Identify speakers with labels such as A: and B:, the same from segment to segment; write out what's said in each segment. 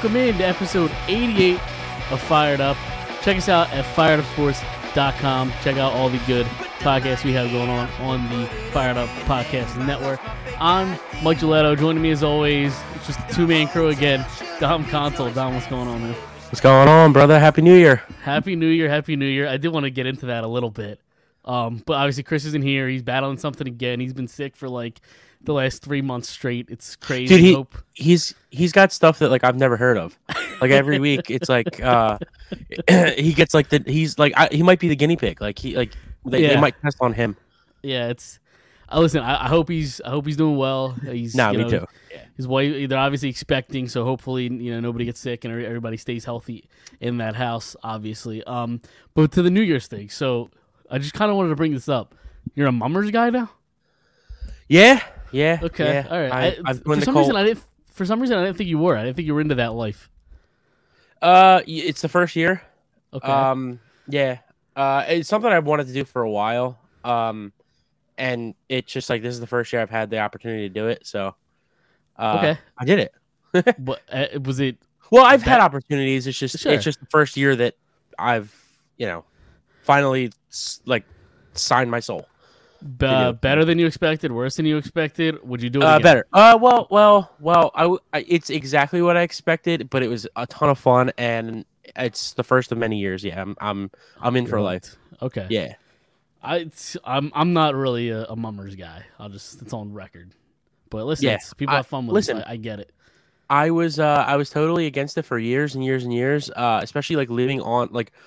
A: welcome in to episode 88 of Fired Up. Check us out at firedupsports.com. Check out all the good podcasts we have going on the Fired Up Podcast Network. I'm Mike Giletto. Joining me as always, it's just a two-man crew again. Dom Consul. Dom, what's going on, man?
B: What's going on, brother? Happy New Year.
A: Happy New Year. Happy New Year. I did want to get into that a little bit. But obviously Chris isn't here. He's battling something again. He's been sick for like the last 3 months straight. It's crazy.
B: Dude, he's got stuff that like I've never heard of. Like every week, it's like he gets like he might be the guinea pig. Like they might test on him.
A: Yeah, it's. Listen, I hope he's doing well. He's
B: me too. Yeah.
A: His wife, they're obviously expecting, so hopefully nobody gets sick and everybody stays healthy in that house. Obviously, but to the New Year's thing. So I just kind of wanted to bring this up. You're a Mummers guy now.
B: Yeah.
A: Okay.
B: Yeah.
A: All right. For some reason, I didn't think you were. I didn't think you were into that life.
B: It's the first year.
A: Okay.
B: Yeah. It's something I've wanted to do for a while. And it's just like this is the first year I've had the opportunity to do it. So,
A: okay,
B: I did it.
A: But was it?
B: Well, I've had opportunities. It's just
A: Sure.
B: it's just the first year that I've finally like signed my soul.
A: Better than you expected? Worse than you expected? Would you do it again?
B: Better. Well. It's exactly what I expected, but it was a ton of fun, and it's the first of many years. Yeah, I'm in for life.
A: Okay.
B: Yeah.
A: I'm not really a Mummers guy. It's on record. But listen, people have fun with it. I get it.
B: I was totally against it for years and years and years. Especially like living I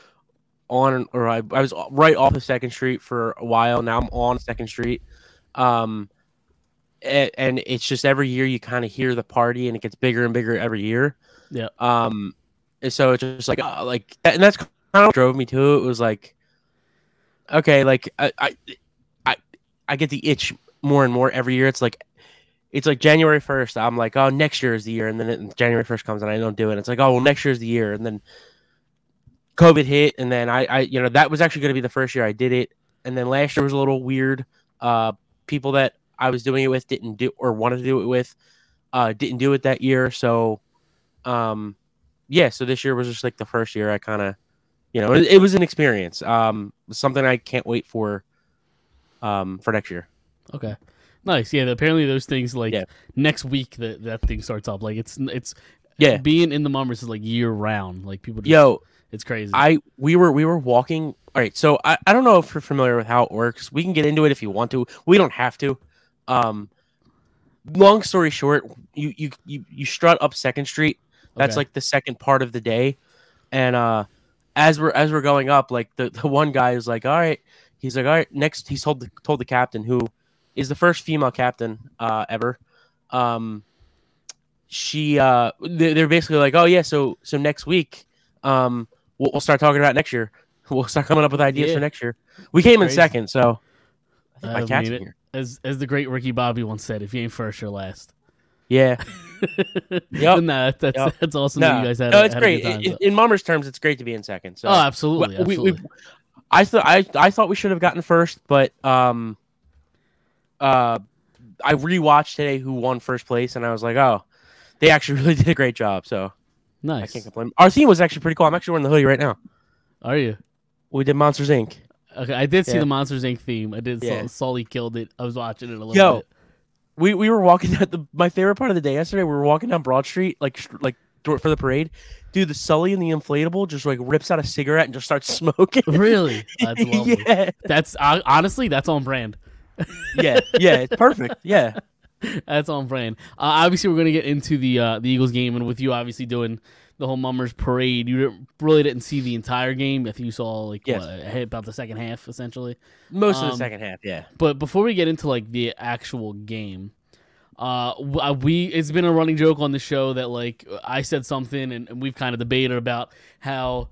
B: was right off of Second Street for a while. Now I'm on Second Street. And it's just every year you kind of hear the party, and it gets bigger and bigger every year.
A: Yeah.
B: And so it's just like and that's kind of what drove me to it. It was like, okay, like I get the itch more and more every year. It's like January 1st. I'm like, oh, next year is the year, and then January 1st comes and I don't do it. It's like, oh, well, next year is the year, and then COVID hit, and then I that was actually going to be the first year I did it, and then last year was a little weird. People that I was doing it with didn't do or wanted to do it with, didn't do it that year. So, so this year was just like the first year I kind of. It was an experience. Something I can't wait for next year.
A: Okay, nice. Yeah, apparently those things next week that thing starts up. Like it's being in the Mummers is like year round. Like people just, it's crazy.
B: We were walking. All right, so I don't know if you're familiar with how it works. We can get into it if you want to. We don't have to. Long story short, you strut up Second Street. That's like the second part of the day, and as we're going up, like the one guy is like, all right, he's like, all right, next he's told the captain, who is the first female captain ever. They're basically like, oh yeah, so next week, we'll start talking about next year. We'll start coming up with ideas for next year. We came in second, so I think my cat's in here.
A: As the great Ricky Bobby once said, if you ain't first, you're last.
B: Yeah.
A: Yep. That's awesome that you guys had.
B: No, it's
A: had
B: great.
A: A good time,
B: in Mummers terms, it's great to be in second. So.
A: Oh, absolutely.
B: I thought we should have gotten first, but I rewatched today who won first place, and I was like, oh, they actually really did a great job. So
A: nice.
B: I can't complain. Our theme was actually pretty cool. I'm actually wearing the hoodie right now.
A: Are you?
B: We did Monsters Inc.
A: Okay, I did see the Monsters Inc. theme. I did. Sully killed it. I was watching it a little bit.
B: We were walking at my favorite part of the day yesterday. We were walking down Broad Street, like for the parade. Dude, the Sully and the inflatable just like rips out a cigarette and just starts smoking.
A: Really? That's lovely.
B: Yeah.
A: That's honestly that's on brand.
B: Yeah, it's perfect. Yeah,
A: that's on brand. Obviously, we're gonna get into the Eagles game, and with you obviously doing the whole Mummers parade, you really didn't see the entire game. I think you saw about the second half, essentially.
B: Most of the second half, yeah.
A: But before we get into like the actual game, it's been a running joke on the show that like I said something, and we've kind of debated about how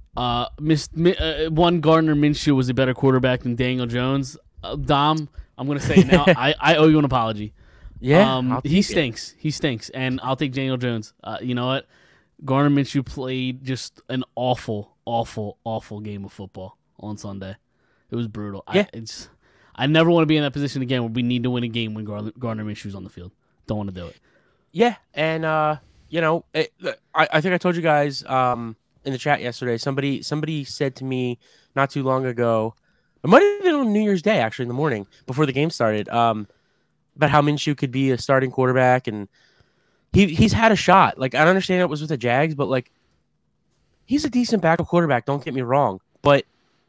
A: one Gardner Minshew was a better quarterback than Daniel Jones. Dom, I'm gonna say now, I owe you an apology.
B: Yeah,
A: he stinks. He stinks, and I'll take Daniel Jones. You know what? Gardner Minshew played just an awful, awful, awful game of football on Sunday. It was brutal.
B: Yeah.
A: I never want to be in that position again where we need to win a game when Gardner Minshew's on the field. Don't want to do it.
B: Yeah, and I think I told you guys in the chat yesterday. Somebody said to me not too long ago. It might have been on New Year's Day, actually, in the morning before the game started. About how Minshew could be a starting quarterback, and he's had a shot. Like, I don't understand it was with the Jags, but like, he's a decent backup quarterback. Don't get me wrong, but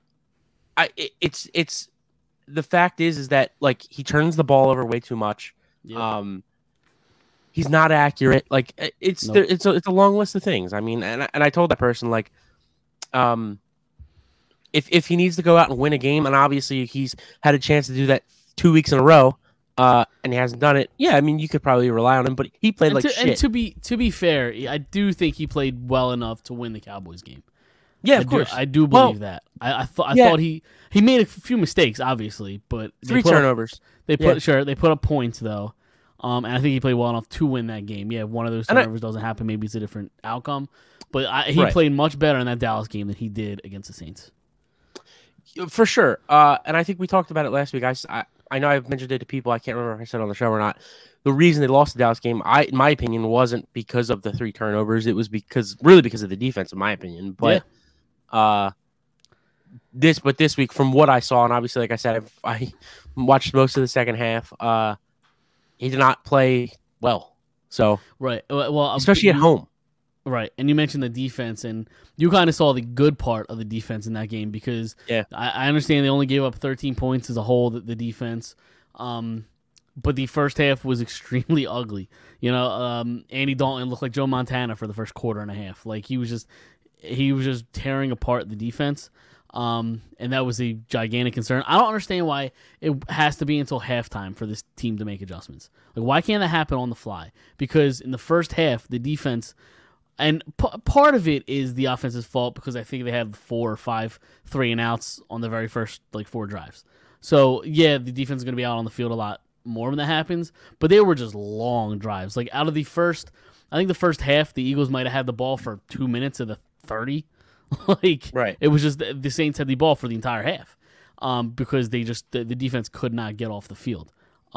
B: it's the fact is that like he turns the ball over way too much.
A: Yeah.
B: He's not accurate. Like
A: Nope.
B: it's a long list of things. I mean, and I told that person like, if he needs to go out and win a game, and obviously he's had a chance to do that 2 weeks in a row, and he hasn't done it. Yeah, I mean, you could probably rely on him, but he played like shit.
A: And to be fair, I do think he played well enough to win the Cowboys game.
B: Yeah, of course.
A: I do believe that. I thought he made a few mistakes, obviously, but
B: 3 turnovers.
A: They put up points though, and I think he played well enough to win that game. Yeah, if one of those turnovers doesn't happen, maybe it's a different outcome. But he played much better in that Dallas game than he did against the Saints.
B: For sure. And I think we talked about it last week. I know I've mentioned it to people. I can't remember if I said it on the show or not. The reason they lost the Dallas game, in my opinion, wasn't because of the 3 turnovers. It was because of the defense, in my opinion. But this week, from what I saw, and obviously, like I said, I watched most of the second half. He did not play well. So
A: right, well,
B: especially at home.
A: Right, and you mentioned the defense, and you kind of saw the good part of the defense in that game because I understand they only gave up 13 points as a whole, the defense, but the first half was extremely ugly. Andy Dalton looked like Joe Montana for the first quarter and a half. Like he was just tearing apart the defense, and that was a gigantic concern. I don't understand why it has to be until halftime for this team to make adjustments. Like, why can't that happen on the fly? Because in the first half, the defense. And part of it is the offense's fault because I think they had 4 or 5 3-and-outs on the very first 4 drives. So yeah, the defense is going to be out on the field a lot more when that happens. But they were just long drives. Like out of the first half, the Eagles might have had the ball for 2 minutes of the 30. It was just the Saints had the ball for the entire half, because the defense could not get off the field.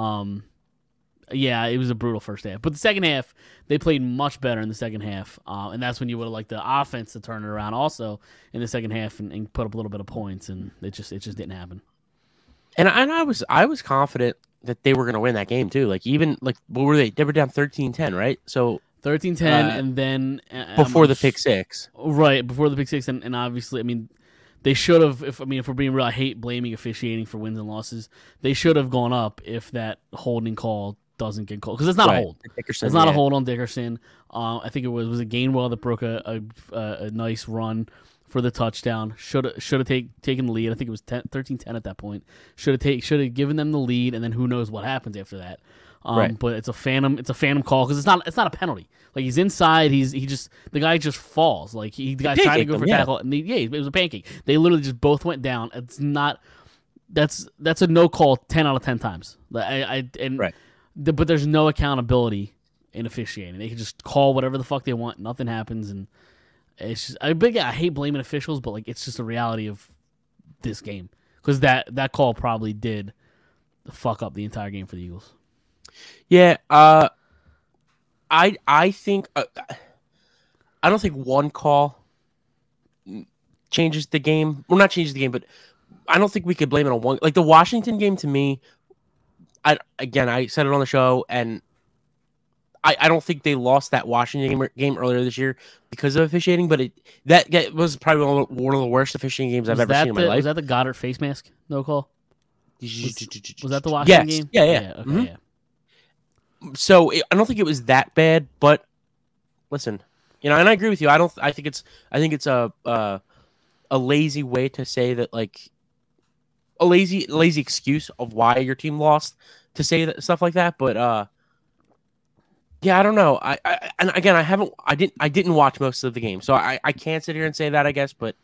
A: Yeah, it was a brutal first half. But the second half, they played much better in the second half. And that's when you would have liked the offense to turn it around also in the second half and put up a little bit of points. And it just didn't happen.
B: And I was confident that they were going to win that game too. Like even what were they? They were down 13-10, right? So
A: 13-10, and then
B: before the pick six.
A: Right, before the pick six, and obviously, I mean, they should have. If we're being real, I hate blaming officiating for wins and losses. They should have gone up if that holding call doesn't get called because it's not a hold. It's not a hold on Dickerson. I think it was a Gainwell that broke a nice run for the touchdown. Should have taken the lead. I think it was 13-10 at that point. Should have given them the lead, and then who knows what happens after that. But it's a phantom call because it's not a penalty. Like he's inside, the guy just falls. Like the guy trying to go for tackle, and it was a pancake. They literally just both went down. It's not. That's a no call 10 out of 10 times. But there's no accountability in officiating. They can just call whatever the fuck they want. Nothing happens, and it's just I hate blaming officials, but it's just the reality of this game because that call probably did fuck up the entire game for the Eagles.
B: Yeah, I think I don't think one call changes the game. Well, not changes the game, but I don't think we could blame it on one. Like the Washington game, to me, I said it on the show, and I don't think they lost that Washington game earlier this year because of officiating. But that was probably one of the worst officiating games I've ever seen in my life.
A: Was that the Goddard face mask no call? Was that the Washington game?
B: Yeah.
A: Okay,
B: mm-hmm.
A: yeah.
B: So I don't think it was that bad, but listen, and I agree with you. I think it's a lazy way to say that, like a lazy excuse of why your team lost to say that stuff like that. But yeah, I don't know. And again, I didn't watch most of the game, so I can't sit here and say that, I guess. But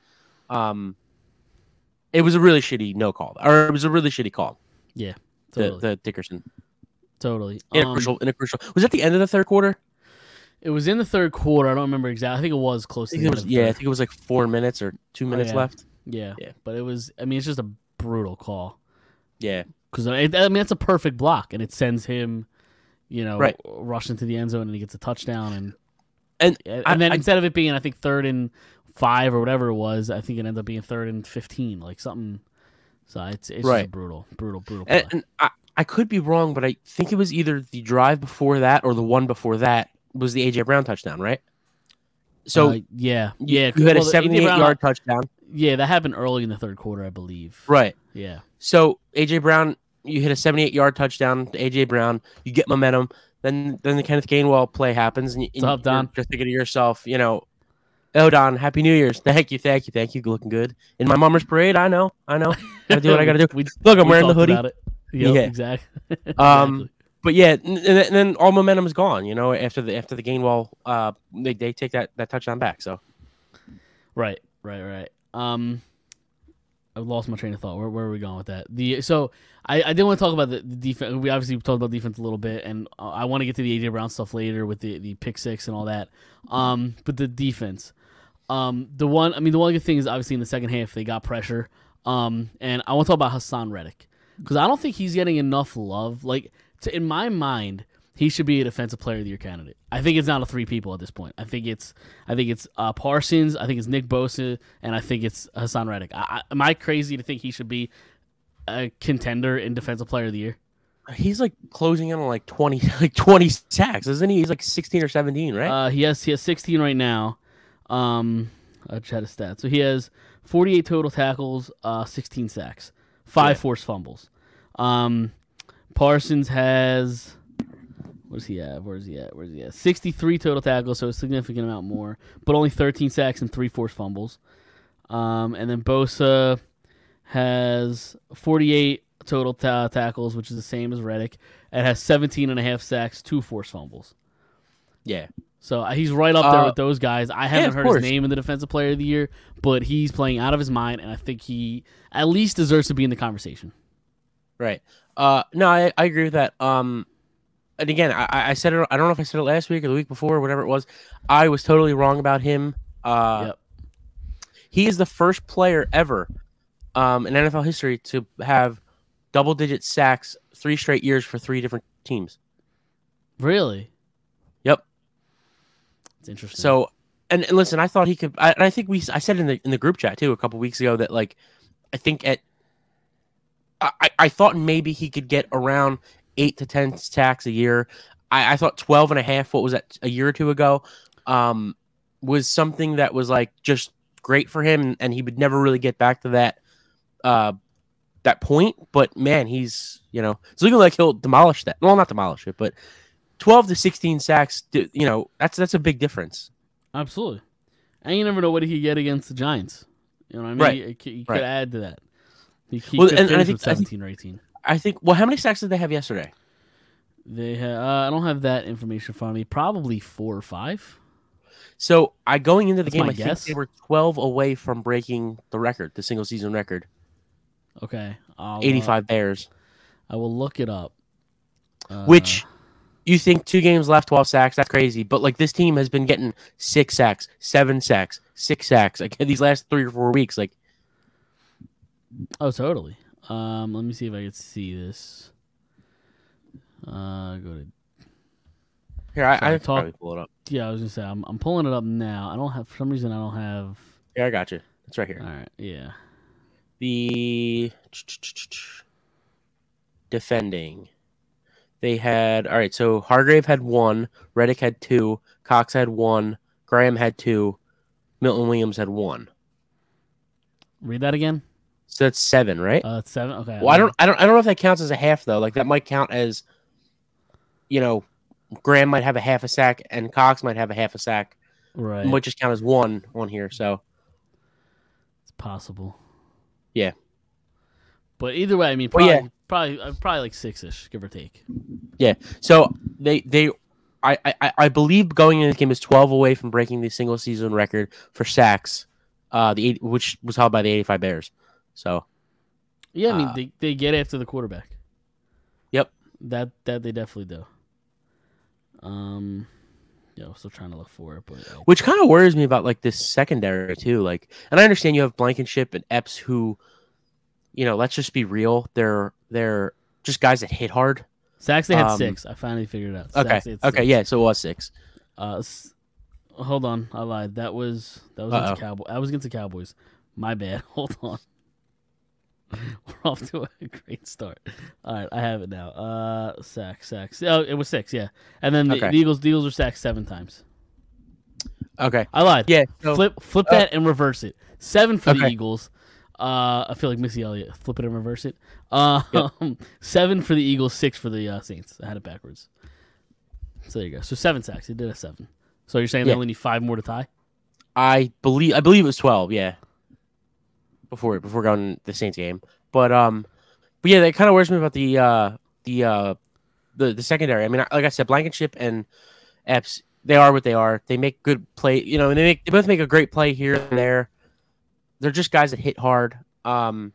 B: it was a really shitty no call, or it was a really shitty call.
A: Yeah, totally.
B: The Dickerson.
A: Totally.
B: In a crucial. Was that the end of the third quarter?
A: It was in the third quarter. I don't remember exactly. I think it was close to the end.
B: I think it was like 4 minutes or 2 minutes left.
A: Yeah. But it was. I mean, it's just a brutal call.
B: Yeah.
A: Because it's a perfect block, and it sends him, rush into the end zone, and he gets a touchdown. And
B: And
A: then instead of it being, I think 3rd and 5 or whatever it was, I think it ended up being 3rd and 15, like something. So it's just a brutal play.
B: And I could be wrong, but I think it was either the drive before that or the one before that was the AJ Brown touchdown, right? So
A: yeah,
B: you had a 78-yard touchdown.
A: Yeah, that happened early in the 3rd quarter, I believe.
B: Right.
A: Yeah.
B: So AJ Brown, you hit a 78-yard touchdown to AJ Brown. You get momentum. Then the Kenneth Gainwell play happens, and
A: What's up, Don?
B: you're just thinking to yourself, oh, Don, Happy New Year's. Thank you. Looking good. In my Mummer's Parade, I know. Gotta do what I gotta do. Look, I'm wearing the hoodie.
A: Yep, yeah, exactly.
B: But yeah, and then all momentum is gone, after the Gainwell, they take that touchdown back, so.
A: Right. I lost my train of thought. Where are we going with that? So I did want to talk about the defense. We obviously talked about defense a little bit, and I want to get to the AJ Brown stuff later with the pick six and all that. But the defense, the one good thing is obviously in the second half they got pressure. And I want to talk about Hassan Reddick because I don't think he's getting enough love. In my mind, he should be a defensive player of the year candidate. I think it's not a 3 people at this point. I think it's Parsons, I think it's Nick Bosa, and I think it's Hassan Reddick. Am I crazy to think he should be a contender in defensive player of the year?
B: He's closing in on 20 sacks, isn't he? He's 16 or 17, right?
A: He has 16 right now. I just had a stat. So he has 48 total tackles, 16 sacks, 5 forced fumbles. Parsons has, what does he have? Where is he at? 63 total tackles, so a significant amount more, but only 13 sacks and 3 forced fumbles. And then Bosa has 48 total tackles, which is the same as Reddick. It has 17 and a half sacks, 2 forced fumbles.
B: Yeah.
A: So he's right up there with those guys. I haven't heard his name in the Defensive Player of the Year, but he's playing out of his mind, and I think he at least deserves to be in the conversation.
B: Right. No, I agree with that. And again, I said it. I don't know if I said it last week or the week before, or whatever it was. I was totally wrong about him.
A: Yep.
B: He is the first player ever in NFL history to have double-digit sacks 3 straight years for 3 different teams.
A: Really?
B: Yep.
A: It's interesting.
B: So, and listen, I thought he could. I think I said in the group chat too a couple weeks ago that I think I thought maybe he could get around 8 to 10 sacks a year. I thought 12 and a half, what was that, a year or two ago, was something that was just great for him, and he would never really get back to that point. But man, he's it's looking like he'll demolish that. Well, not demolish it, but 12 to 16 sacks, that's a big difference.
A: Absolutely. And you never know what he could get against the Giants. You know what I mean?
B: Right.
A: He could add to that. He could
B: and
A: finish with 17 or 18.
B: I think, how many sacks did they have yesterday?
A: They have, I don't have that information in front of me. Probably 4 or 5.
B: So going into the
A: That's
B: game,
A: my
B: I
A: guess.
B: think they were 12 away from breaking the record, the single season record.
A: Okay.
B: 85 Bears.
A: I will look it up.
B: Which you think 2 games left, 12 sacks, that's crazy. But this team has been getting 6 sacks, 7 sacks, 6 sacks. These last 3 or 4 weeks,
A: Oh, totally. Let me see if I can see this. Go to.
B: Here, I probably pull it up.
A: Yeah, I was gonna say I'm pulling it up now. I don't have, for some reason, I don't have.
B: Yeah, I got you. It's right here.
A: All right. Yeah.
B: The defending. They had, all right, so Hargrave had 1, Reddick had 2, Cox had 1, Graham had 2, Milton Williams had 1.
A: Read that again.
B: So that's 7, right?
A: It's 7. Okay.
B: Well, I don't know if that counts as a half though. That might count as, Graham might have a half a sack and Cox might have a half a sack.
A: Right.
B: It might just count as 1 on here. So
A: it's possible.
B: Yeah.
A: But either way, I mean, probably 6-ish, give or take.
B: Yeah. So I believe going into the game is 12 away from breaking the single season record for sacks, which was held by the 85 Bears. So.
A: Yeah, I mean they get after the quarterback.
B: Yep.
A: That they definitely do. Yeah, I'm still trying to look for it, but
B: which kind of worries me about this secondary too. And I understand you have Blankenship and Epps who, let's just be real, they're just guys that hit hard.
A: Sacks they had 6. I finally figured it out.
B: Okay. Yeah, so it was 6.
A: Hold hold on, I lied. That was against Cowboys. I was against the Cowboys. My bad. Hold on. We're off to a great start. All right, I have it now. Sacks. Oh, it was 6, yeah. And then the Eagles were sacked 7 times.
B: Okay,
A: I lied.
B: Yeah, so,
A: flip that and reverse it. 7 for the Eagles. I feel like Missy Elliott. Flip it and reverse it. 7 for the Eagles, 6 for the Saints. I had it backwards. So there you go. So 7 sacks. He did a 7. So you're saying they only need 5 more to tie?
B: I believe it was 12. Yeah. Before going to the Saints game, but yeah, that kind of worries me about the secondary. I mean, like I said, Blankenship and Epps, they are what they are. They make good play. You know, they both make a great play here and there. They're just guys that hit hard. But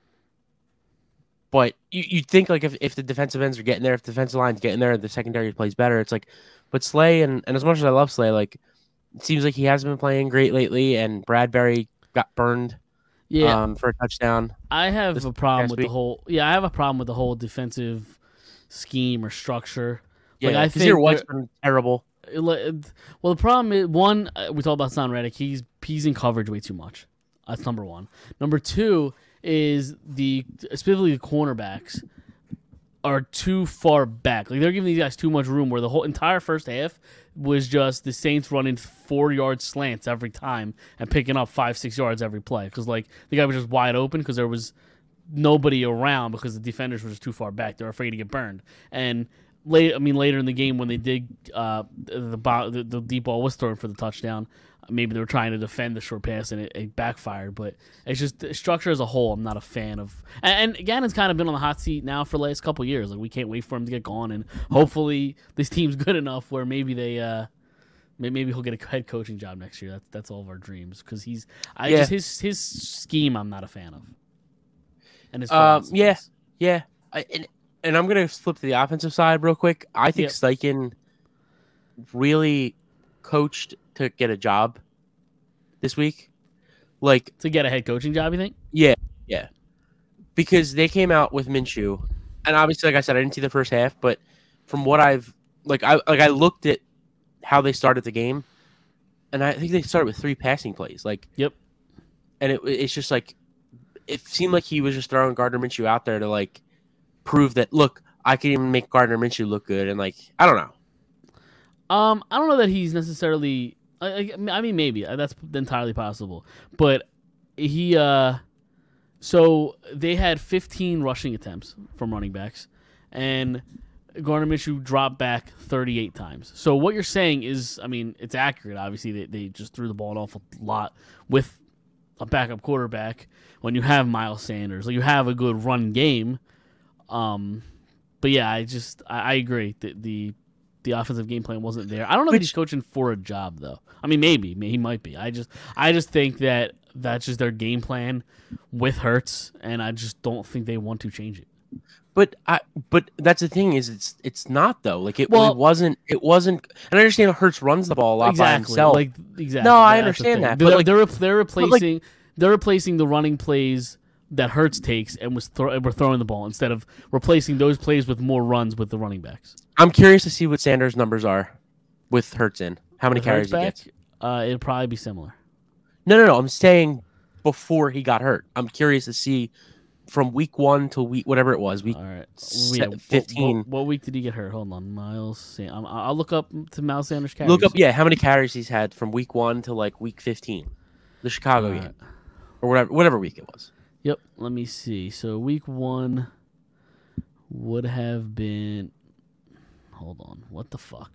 B: you'd think like if the defensive ends are getting there, if the defensive line's getting there, the secondary plays better. It's like, but Slay and as much as I love Slay, like it seems like he hasn't been playing great lately, and Bradbury got burned.
A: Yeah,
B: for a touchdown.
A: I have a problem with the whole. Yeah, I have a problem with the whole defensive scheme or structure.
B: Yeah, I think your what's been terrible.
A: Well, the problem is one. We talked about Son Reddick. He's in coverage way too much. That's number one. Number two is specifically the cornerbacks are too far back. Like they're giving these guys too much room. Where the whole entire first half was just the Saints running 4-yard slants every time and picking up 5-6 yards every play because like the guy was just wide open because there was nobody around because the defenders were just too far back. They're afraid to get burned. And later in the game when they did the deep ball was thrown for the touchdown, maybe they were trying to defend the short pass and it backfired. But it's just the structure as a whole. I'm not a fan of. And Gannon's kind of been on the hot seat now for the last couple of years. Like we can't wait for him to get gone, and hopefully this team's good enough where maybe they maybe he'll get a head coaching job next year. That's all of our dreams because his scheme I'm not a fan of. And his
B: and I'm gonna flip to the offensive side real quick. I think Steichen really coached to get a job this week, like
A: to get a head coaching job. You think?
B: Yeah, because they came out with Minshew, and obviously, like I said, I didn't see the first half, but from what I looked at how they started the game, and I think they started with 3 passing plays. Like,
A: yep,
B: and it's just like it seemed like he was just throwing Gardner Minshew out there to like prove that look, I can even make Gardner Minshew look good, and like I don't know.
A: I don't know that he's necessarily. I mean, maybe that's entirely possible, but he. So they had 15 rushing attempts from running backs, and Gardner Minshew dropped back 38 times. So what you're saying is, I mean, it's accurate. Obviously, they just threw the ball an awful lot with a backup quarterback. When you have Miles Sanders, like you have a good run game. But yeah, I agree that the offensive game plan wasn't there. I don't know that he's coaching for a job though. I mean, maybe he might be. I just think that that's just their game plan with Hurts, and I just don't think they want to change it.
B: But that's the thing is it's not though. Like it wasn't. And I understand Hurts runs the ball a lot by himself.
A: Like exactly.
B: No, I understand that. But
A: they're replacing the running plays that Hurts takes and we're throwing the ball instead of replacing those plays with more runs with the running backs.
B: I'm curious to see what Sanders' numbers are with Hurts in. How many carries he gets?
A: It'll probably be similar.
B: No. I'm saying before he got hurt. I'm curious to see from week 1 to week whatever it was. Week 15.
A: What week did he get hurt? Hold on, Miles. I'll look up to Miles Sanders carries.
B: Look up, how many carries he's had from week 1 to like week 15, the Chicago game, or whatever week it was.
A: Yep. Let me see. So week 1 would have been. Hold on. What the fuck?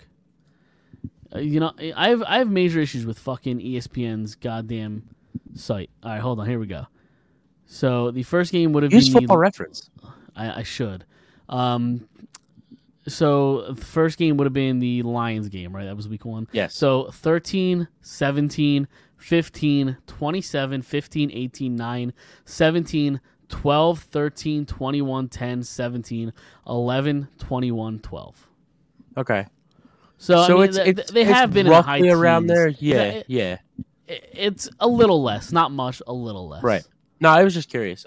A: I have major issues with fucking ESPN's goddamn site. All right, hold on. Here we go. So the first game would have been
B: Football Reference.
A: I should. So the first game would have been the Lions game, right? That was week 1.
B: Yes.
A: So 13, 17, 15, 27, 15, 18, 9, 17, 12, 13, 21, 10, 17, 11, 21, 12.
B: Okay.
A: So I mean, they have been
B: roughly
A: in high
B: around
A: teens.
B: there. Yeah.
A: It's a little less, not much, a little less.
B: Right. No, I was just curious.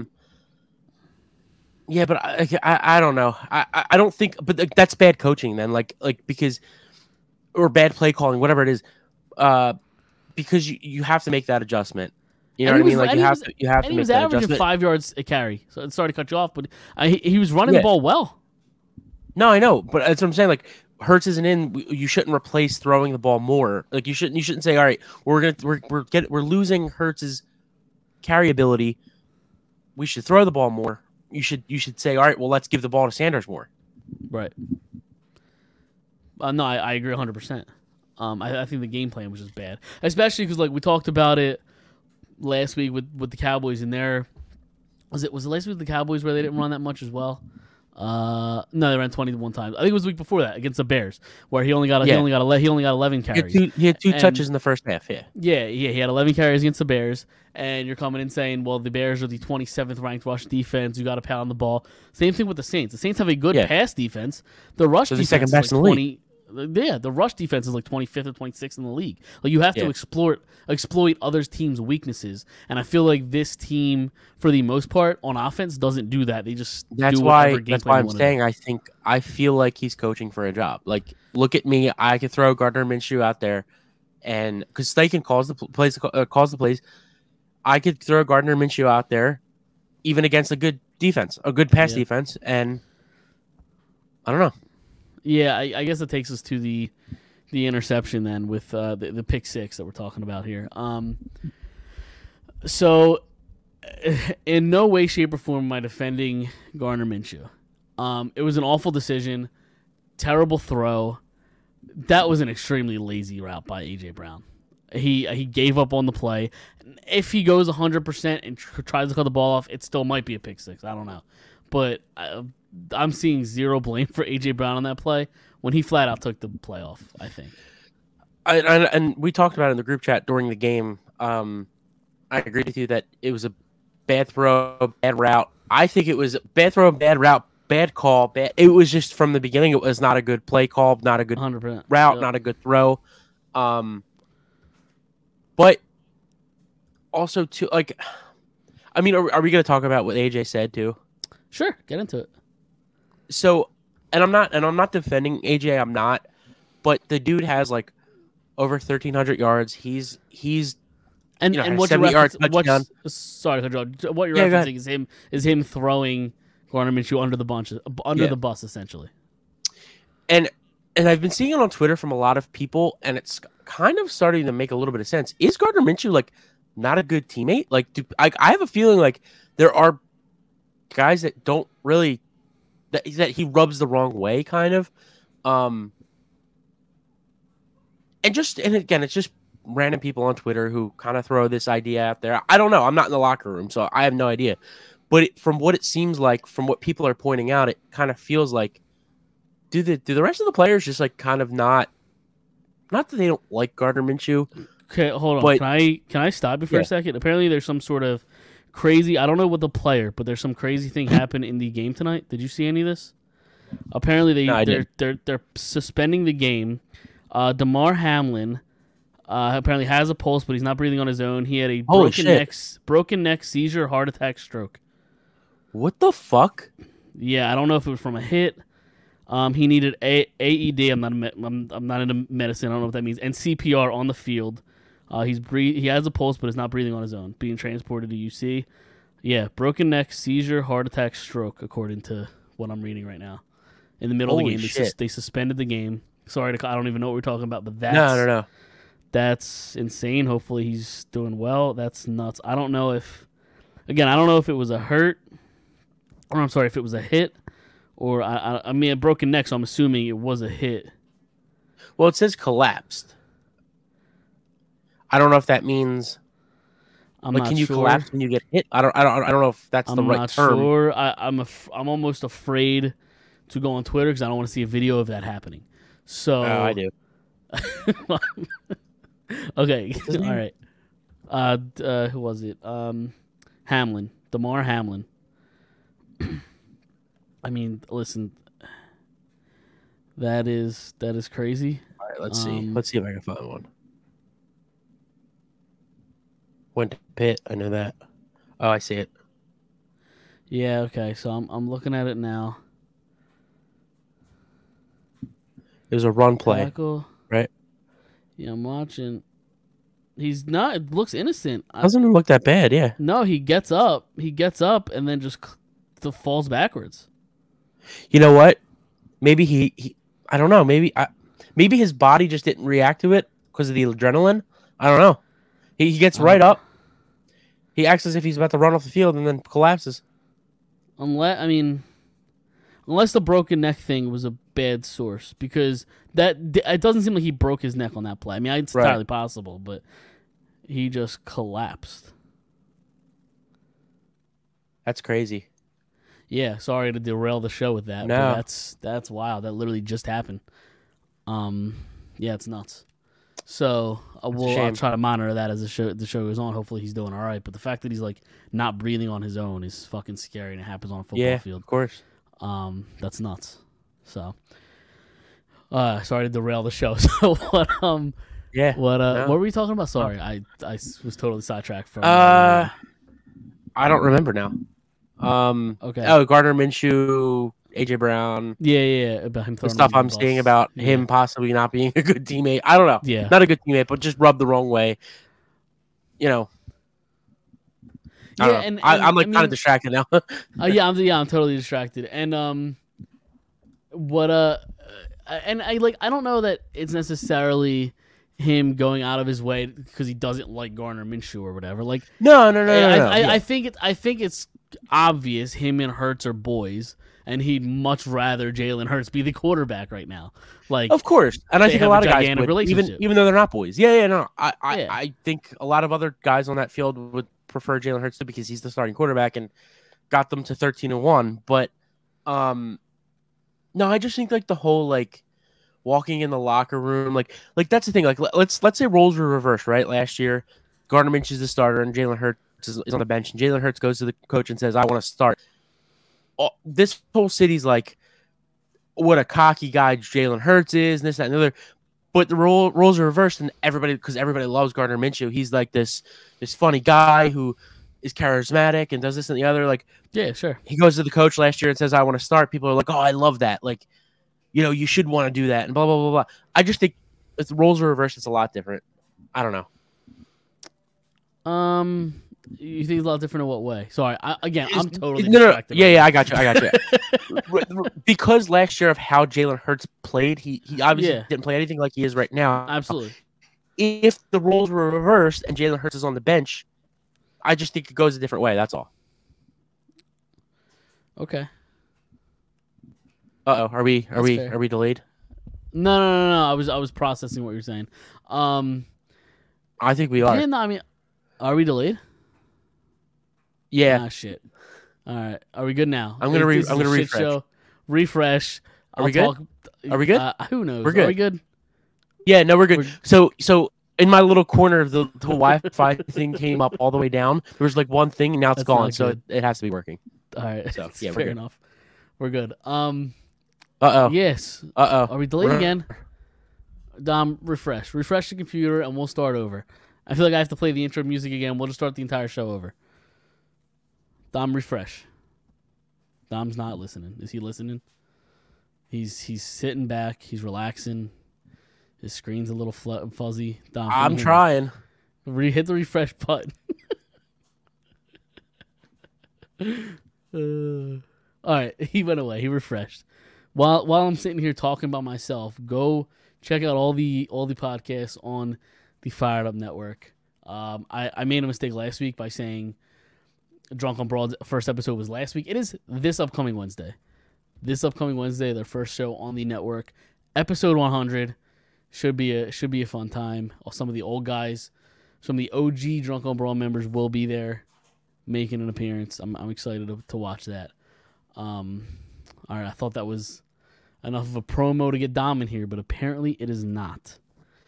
B: Yeah, but I don't know. I don't think, but that's bad coaching then. Like because or bad play calling, whatever it is. because you have to make that adjustment. You know
A: And
B: what I
A: he
B: mean?
A: was-
B: Like
A: and
B: you
A: he
B: have
A: was-
B: to you have
A: And
B: to
A: he
B: make
A: was
B: that
A: averaging
B: adjustment.
A: 5 yards a carry. So sorry to cut you off, but he was running the
B: Yeah.
A: ball well.
B: No, I know, but that's what I'm saying. Like Hurts isn't in. You shouldn't replace throwing the ball more. Like you shouldn't say, all right, we're losing Hurts's carry ability. We should throw the ball more. You should say, all right, well, let's give the ball to Sanders more.
A: Right. No, I agree 100%. I think the game plan was just bad, especially because like we talked about it last week with the Cowboys in there. Was it last week with the Cowboys where they didn't run that much as well? No, they ran 21 times. I think it was the week before that against the Bears, where he only got 11 carries.
B: He had two touches in the first half. Yeah.
A: Yeah, he had 11 carries against the Bears, and you're coming in saying, well, the Bears are the 27th ranked rush defense. You got to pound the ball. Same thing with the Saints. The Saints have a good pass defense. The rush defense
B: second
A: is
B: best
A: like
B: in the
A: 20. Yeah, the rush defense is like 25th or 26th in the league. Like you have to exploit other teams' weaknesses, and I feel like this team, for the most part, on offense, doesn't do that. They just
B: That's
A: do
B: why
A: whatever game
B: that's
A: plan
B: why
A: they
B: I'm
A: wanna
B: saying I feel like he's coaching for a job. Like look at me, I could throw Gardner Minshew out there, and because they can calls the plays, I could throw Gardner Minshew out there, even against a good defense, a good pass defense, and I don't know.
A: Yeah, I guess it takes us to the interception then with the pick six that we're talking about here. So in no way, shape, or form am I defending Gardner Minshew. It was an awful decision, terrible throw. That was an extremely lazy route by A.J. Brown. He gave up on the play. If he goes 100% and tries to cut the ball off, it still might be a pick six. I don't know. But I'm seeing zero blame for A.J. Brown on that play when he flat out took the play off, I think.
B: And we talked about it in the group chat during the game. I agree with you that it was a bad throw, bad route. I think it was bad throw, bad route, bad call. It was just from the beginning. It was not a good play call, not a good
A: 100%.
B: route, not a good throw. But also too, like, I mean, are we going to talk about what AJ said too?
A: Sure, get into it.
B: So, and I'm not defending AJ. I'm not, but the dude has like over 1,300 yards. He's
A: and what you're
B: touchdown.
A: Sorry, what you're referencing is him throwing Gardner Minshew under the bus essentially.
B: And I've been seeing it on Twitter from a lot of people, and it's kind of starting to make a little bit of sense. Is Gardner Minshew like not a good teammate? Like, I have a feeling like there are guys that don't really that he rubs the wrong way, kind of. And again, it's just random people on Twitter who kind of throw this idea out there. I don't know. I'm not in the locker room, so I have no idea. But from what it seems like, from what people are pointing out, it kind of feels like do the rest of the players just like kind of not that they don't like Gardner Minshew.
A: Okay, hold on.
B: But,
A: can I stop you for a second? Apparently, there's some sort of crazy. I don't know what the player, but there's some crazy thing happened in the game tonight. Did you see any of this? Apparently, they're suspending the game. Damar Hamlin apparently has a pulse, but he's not breathing on his own. He had a broken neck, seizure, heart attack, stroke.
B: What the fuck?
A: Yeah, I don't know if it was from a hit. He needed AED. I'm not into medicine. I don't know what that means. And CPR on the field. He has a pulse, but is not breathing on his own. Being transported to UC. Yeah, broken neck, seizure, heart attack, stroke, according to what I'm reading right now. In the middle of the game, they suspended the game. Sorry, I don't even know what we're talking about, but
B: no.
A: That's insane. Hopefully he's doing well. That's nuts. I don't know if it was a hurt, or I'm sorry, if it was a hit, or I mean a broken neck. So I'm assuming it was a hit.
B: Well, it says collapsed. I don't know if that means. Can you collapse when you get hit? I don't know if that's the right term.
A: I'm not sure. I'm almost afraid to go on Twitter because I don't want to see a video of that happening. So
B: I do.
A: Okay, all right. Who was it? Hamlin, Damar Hamlin. I mean, listen, that is crazy.
B: All right, let's see. Let's see if I can find one. Went to Pitt. I know that. Oh, I see it.
A: Yeah. Okay. So I'm looking at it now.
B: It was a run play,
A: Tackle.
B: right?
A: Yeah, I'm watching. He's not. It looks innocent.
B: Doesn't look that bad. Yeah.
A: No, he gets up. He gets up and then just falls backwards.
B: You know what? Maybe he I don't know. Maybe his body just didn't react to it because of the adrenaline. I don't know. He gets right up. He acts as if he's about to run off the field and then collapses.
A: Unless the broken neck thing was a bad source, because it doesn't seem like he broke his neck on that play. I mean, it's entirely possible, but he just collapsed.
B: That's crazy.
A: Yeah, sorry to derail the show with that.
B: No.
A: But that's wild. That literally just happened. Yeah, it's nuts. So I'll try to monitor that as the show goes on. Hopefully he's doing all right. But the fact that he's like not breathing on his own is fucking scary, and it happens on a football field.
B: Of course.
A: That's nuts. So, sorry to derail the show. So what? What were we talking about? Sorry, I was totally sidetracked from.
B: I don't remember now.
A: Okay.
B: Oh, Gardner Minshew, AJ Brown.
A: Yeah. About him
B: The stuff I'm seeing about him possibly not being a good teammate. I don't know.
A: Yeah.
B: Not a good teammate, but just rubbed the wrong way. You know.
A: And
B: I'm kind of distracted now.
A: I'm totally distracted. And and I don't know that it's necessarily him going out of his way because he doesn't like Gardner Minshew or whatever. Like
B: no.
A: I think it's obvious him and Hurts are boys, and he'd much rather Jalen Hurts be the quarterback right now. Like,
B: of course, and I think a lot of guys would, even though they're not boys. I think a lot of other guys on that field would prefer Jalen Hurts because he's the starting quarterback and got them to 13-1. But no, I just think like the whole like walking in the locker room, like that's the thing. Like let's say roles were reversed, right? Last year, Gardner Minshew is the starter and Jalen Hurts is on the bench, and Jalen Hurts goes to the coach and says, "I want to start." This whole city's like, what a cocky guy Jalen Hurts is, and this, that, and the other. But the roles are reversed, and because everybody loves Gardner Minshew. He's like this funny guy who is charismatic and does this and the other. Like,
A: yeah, sure.
B: He goes to the coach last year and says, "I want to start." People are like, "Oh, I love that." Like, you should want to do that, and blah blah blah blah. I just think if the roles are reversed, it's a lot different. I don't know.
A: You think it's a lot different in what way? Sorry, I'm totally
B: distracted. Yeah, I got you. Because last year of how Jalen Hurts played, he obviously didn't play anything like he is right now.
A: Absolutely.
B: If the roles were reversed and Jalen Hurts is on the bench, I just think it goes a different way. That's all.
A: Okay.
B: Are we delayed?
A: No. I was processing what you're saying.
B: I think we are.
A: I mean, are we delayed?
B: Yeah.
A: Ah, shit. All right. Are we good now?
B: I'm gonna refresh.
A: Show. Refresh.
B: Are we good? Are we good?
A: Who knows?
B: We're good.
A: Are we good?
B: Yeah. No, we're good. So in my little corner of the Wi-Fi thing came up all the way down. There was like one thing, and now it's gone. So it has to be working.
A: All right.
B: So yeah,
A: fair enough. We're good. Yes. Are we delayed again? Dom, refresh the computer, and we'll start over. I feel like I have to play the intro music again. We'll just start the entire show over. Dom, refresh. Dom's not listening. Is he listening? He's sitting back. He's relaxing. His screen's a little fuzzy. Dom,
B: I'm trying.
A: Hit the refresh button. All right, he went away. He refreshed. While I'm sitting here talking about myself, go check out all the podcasts on the Fired Up Network. I made a mistake last week by saying Drunk on Broad's first episode was last week. It is this upcoming Wednesday. Their first show on the network, episode 100, should be a fun time. Some of the old guys, some of the OG Drunk on Broad members will be there, making an appearance. I'm excited to watch that. All right, I thought that was enough of a promo to get Dom in here, but apparently it is not.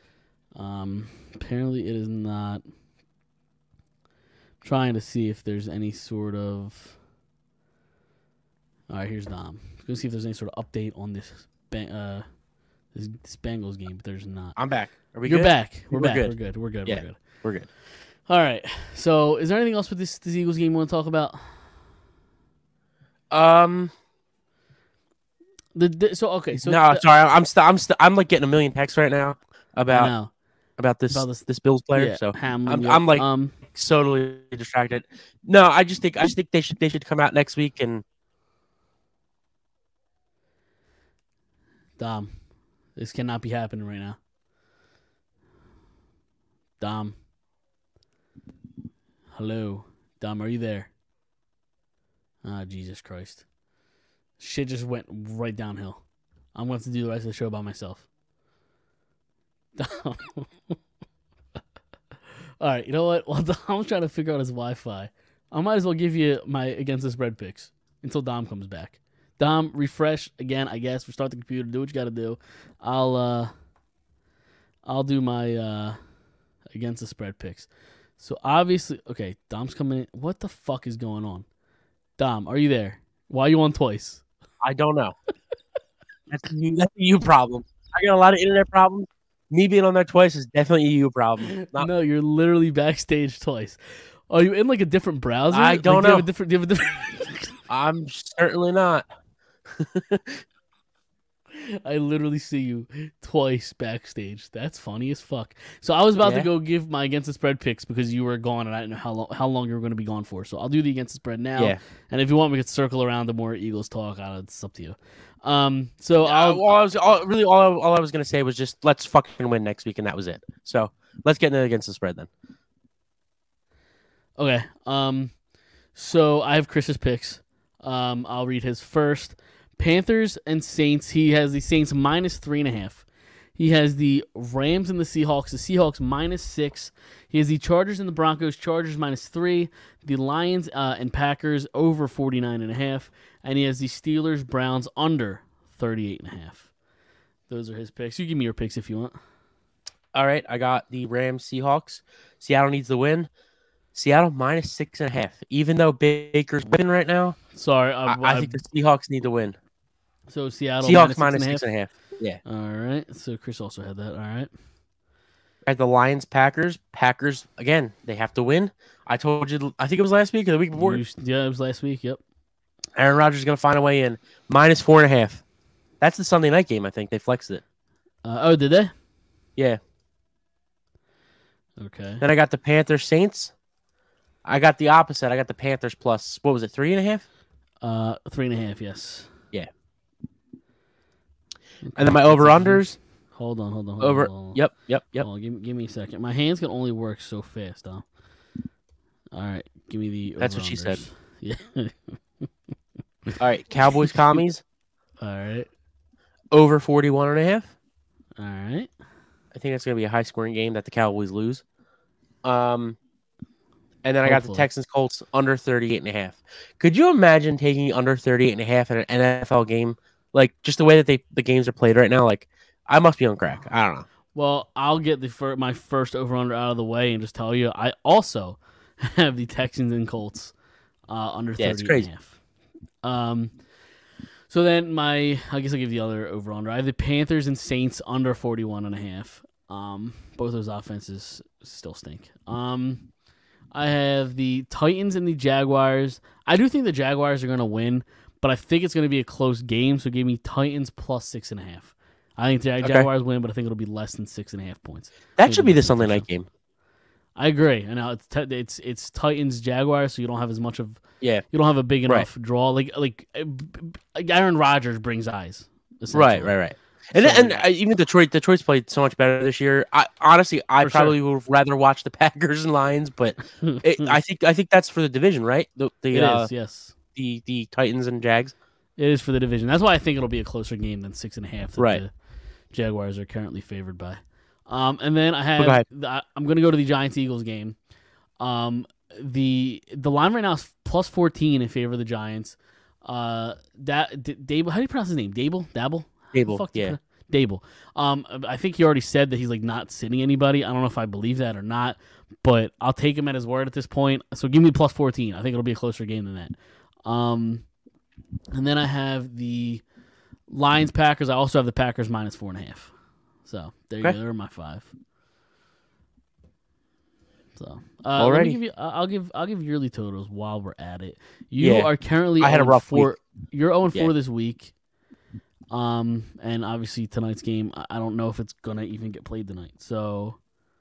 A: Trying to see if there's any sort of... All right, here's Dom. Going to see if there's any sort of update on this Bengals game, but there's not.
B: I'm back. Are we
A: You're
B: good?
A: back. We're back.
B: Good.
A: We're good.
B: Yeah, we're good.
A: All right. So, is there anything else with this Eagles game you want to talk about?
B: No, sorry. I'm like getting a million texts right now about about this
A: About this-
B: this Bills player.
A: Yeah,
B: So
A: Hamlin.
B: I'm like
A: yeah.
B: totally distracted. No, I just think they should come out next week and
A: Dom, this cannot be happening right now. Dom. Hello. Dom, are you there? Ah, Jesus Christ. Shit just went right downhill. I'm going to have to do the rest of the show by myself. Dom. All right, you know what? While Dom's trying to figure out his Wi-Fi, I might as well give you my against the spread picks until Dom comes back. Dom, refresh again, I guess. Restart the computer. Do what you got to do. I'll do my against the spread picks. So obviously, okay, Dom's coming in. What the fuck is going on? Dom, are you there? Why are you on twice?
B: I don't know. That's a you problem. I got a lot of internet problems. Me being on there twice is definitely a you problem.
A: No, you're literally backstage twice. Are you in like a different browser?
B: I don't know.
A: Do you have a different
B: I'm certainly not.
A: I literally see you twice backstage. That's funny as fuck. So I was about to
B: Yeah.
A: go give my against the spread picks because you were gone and I didn't know how long you were going to be gone for. So I'll do the against the spread now.
B: Yeah.
A: And if you want, we could circle around the more Eagles talk. It's up to you. So
B: all I was gonna say was just let's fucking win next week, and that was it. So let's get into against the spread then.
A: Okay. So I have Chris's picks. I'll read his first. Panthers and Saints. He has the Saints -3.5. He has the Rams and the Seahawks. The Seahawks -6. He has the Chargers and the Broncos. Chargers -3. The Lions and Packers over 49.5. And he has the Steelers Browns under 38.5. Those are his picks. You give me your picks if you want.
B: All right, I got the Rams Seahawks. Seattle needs the win. Seattle -6.5. Even though Baker's winning right now,
A: Sorry,
B: I think the Seahawks need to win.
A: So Seattle
B: Seahawks
A: -6.5.
B: -6.5. Yeah.
A: All right. So Chris also had that. All right.
B: At the Lions Packers. Packers again. They have to win. I told you. I think it was last week or the week before.
A: Yeah, it was last week. Yep.
B: Aaron Rodgers is gonna find a way in. -4.5. That's the Sunday night game. I think they flexed it.
A: Oh, did they?
B: Yeah.
A: Okay.
B: Then I got the Panthers Saints. I got the opposite. I got the Panthers plus, what was it, 3.5?
A: 3.5. Yes.
B: Yeah.
A: Okay.
B: And then my over-unders.
A: Hold on.
B: Over.
A: Hold on.
B: Yep.
A: Hold on, give me a second. My hands can only work so fast, Dom. All right. Give me the
B: That's what she said.
A: Yeah.
B: All right. Cowboys Commies.
A: All right.
B: Over 41.5.
A: All right.
B: I think that's going to be a high-scoring game that the Cowboys lose. And then I got the
A: Hopefully.
B: Texans Colts under 38.5. Could you imagine taking under 38.5 in an NFL game? Like, just the way that the games are played right now, like, I must be on crack. I don't know.
A: Well, I'll get my first over/under out of the way and just tell you, I also have the Texans and Colts under 38.5.
B: It's crazy.
A: So then I guess I'll give the other over/under. I have the Panthers and Saints under 41.5. Both those offenses still stink. I have the Titans and the Jaguars. I do think the Jaguars are going to win, but I think it's going to be a close game. So give me Titans plus 6.5. I think the Jaguars win, but I think it'll be less than 6.5 points.
B: That should be the Sunday night game.
A: I agree. And now it's Titans Jaguars, so you don't have as much of you don't have a big enough draw. Like Aaron Rodgers brings eyes.
B: Right. And even Detroit's played so much better this year. I probably would rather watch the Packers and Lions, but I think that's for the division, right?
A: It is, yes.
B: The Titans and Jags.
A: It is for the division. That's why I think it'll be a closer game than 6.5.
B: Right.
A: The Jaguars are currently favored by. And then I have I'm going to go to the Giants Eagles game. The line right now is plus 14 in favor of the Giants. Dable, how do you pronounce his name? Dable.
B: Yeah.
A: Dable. I think he already said that he's like not sitting anybody. I don't know if I believe that or not, but I'll take him at his word at this point. So give me plus 14. I think it'll be a closer game than that. And then I have the Lions Packers. I also have the Packers -4.5. So there you go. There are my 5. So let me give you. I'll give yearly totals while we're at it. You are currently.
B: I had a rough
A: 4.
B: week.
A: You're 0-4 this week. And obviously tonight's game, I don't know if it's gonna even get played tonight. So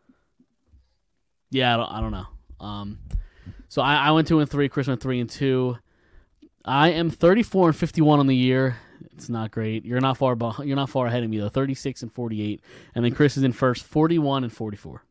A: Yeah, I don't know. So I went 2-3. Chris went 3-2. I am 34-51 on the year. It's not great. You're not far behind. You're not far ahead of me though. 36-48, and then Chris is in first, 41-44.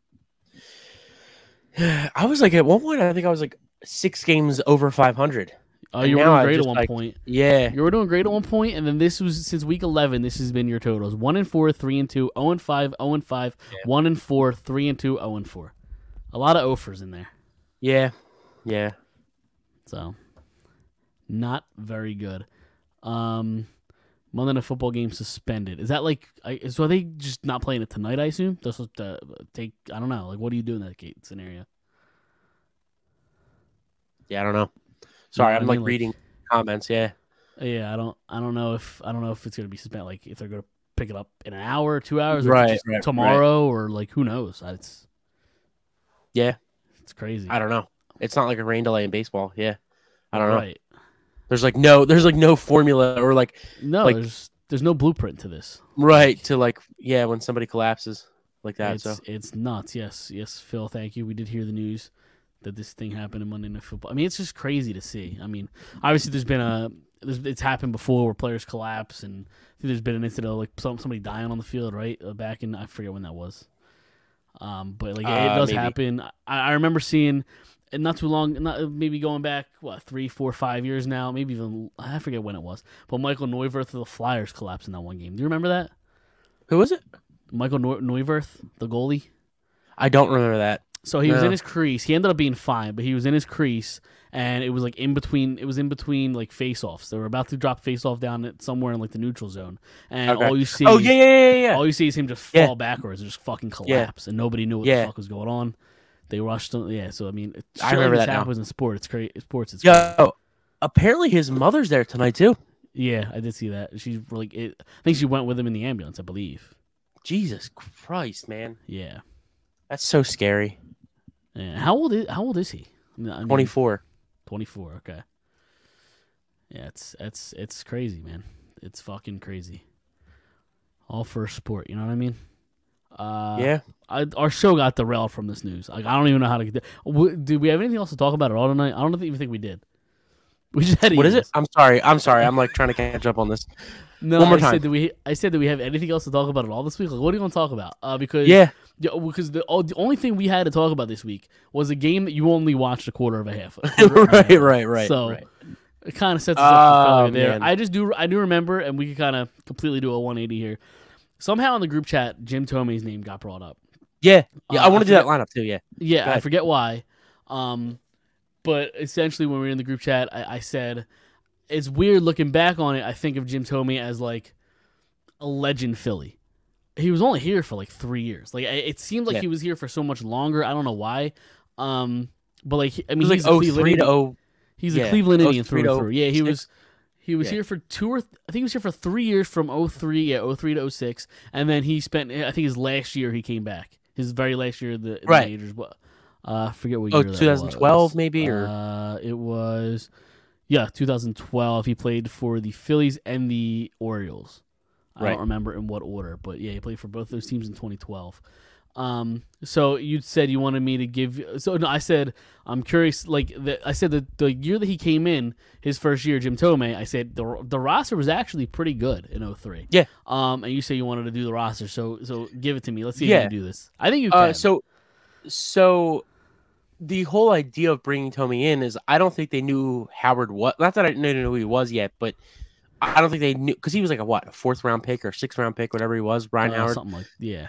B: I was like at one point. I think I was like 6 games over 500.
A: Oh,
B: And
A: you were
B: now
A: doing
B: I
A: great at
B: just,
A: one
B: like,
A: point.
B: Yeah.
A: You were doing great at one point, and then this was since week 11. This has been your totals: 1-4, 3-2, 0-5, 0-5, 1-4, 3-2, 0-4. A lot of offers in there.
B: Yeah.
A: So, not very good. Monday Night Football game suspended. Is that like? So are they just not playing it tonight? I assume. They're supposed to take. I don't know. Like, what do you do in that scenario?
B: Yeah, I don't know. Sorry,
A: Yeah,
B: I'm like reading comments. Yeah.
A: Yeah, I don't know if it's gonna be suspended. Like, if they're gonna pick it up in an hour, or 2 hours, or if it's just tomorrow, or like who knows? It's crazy.
B: I don't know. It's not like a rain delay in baseball. Yeah, I don't know.
A: Right.
B: There's like no formula or like
A: no.
B: like,
A: there's no blueprint to this.
B: Right, to like when somebody collapses like that.
A: It's nuts. Yes, Phil. Thank you. We did hear the news that this thing happened in Monday Night Football. I mean, it's just crazy to see. I mean, obviously it's happened before where players collapse, and I think there's been an incident of like somebody dying on the field, right? Back in, I forget when that was. But like it does happen. I remember seeing, and not too long, maybe going back 3, 4, 5 years now, maybe even I forget when it was. But Michael Neuwirth of the Flyers collapsed in that one game. Do you remember that?
B: Who was it?
A: Michael Neuwirth, the goalie.
B: I don't remember that.
A: So he was in his crease. He ended up being fine, but he was in his crease, and it was like in between. It was in between like face-offs. They were about to drop face-off down somewhere in like the neutral zone, and all you see.
B: Oh yeah.
A: All you see is him just fall backwards and just fucking collapse, and nobody knew what the fuck was going on. They rushed him. Yeah, so I mean,
B: I remember that
A: happens in sport. It's crazy. Sports. It's
B: crazy. Apparently his mother's there tonight too.
A: Yeah, I did see that. She's like, I think she went with him in the ambulance, I believe.
B: Jesus Christ, man.
A: Yeah,
B: that's so scary.
A: Yeah. How old is he? I mean,
B: 24.
A: 24. Okay. Yeah, it's crazy, man. It's fucking crazy. All for sport, you know what I mean?
B: Yeah.
A: Our show got derailed from this news. Like, I don't even know how to get. Did we have anything else to talk about at all tonight? I don't even think we did. We just had.
B: What is it? I'm sorry. I'm like trying to catch up on this.
A: No,
B: one more time.
A: I said that we have anything else to talk about at all this week? Like, what are you going to talk about? Because the only thing we had to talk about this week was a game that you only watched a quarter of a half of.
B: Right.
A: So it kind of sets us up for failure there.
B: Man.
A: I do remember, and we could kind of completely do a 180 here. Somehow in the group chat, Jim Tomei's name got brought up.
B: Yeah. I want to do that lineup too. Yeah.
A: Yeah, I forget why. But essentially, when we were in the group chat, I said, it's weird looking back on it. I think of Jim Thome as like a legend Philly. He was only here for like 3 years. Like, it seemed like he was here for so much longer. I don't know why. But like, I mean,
B: he's like 03 to
A: He's a Cleveland Indian through and through. Yeah, he was here for I think he was here for 3 years from 03 to 06, and then he spent, I think his last year he came back. His very last year the majors. I forget what year.
B: 2012 maybe, or
A: it was 2012. He played for the Phillies and the Orioles. I don't remember in what order, but yeah, he played for both those teams in 2012. So you said you wanted me to give. So no, I said I'm curious. Like I said that the year that he came in, his first year, Jim Thome. I said the roster was actually pretty good in 03.
B: Yeah.
A: And you say you wanted to do the roster, so give it to me. Let's see if you can do this. I think you can.
B: So the whole idea of bringing Thome in is I don't think they knew Howard what. Not that I didn't know who he was yet, but I don't think they knew because he was like a fourth round pick or sixth round pick, whatever he was. Brian Howard,
A: something like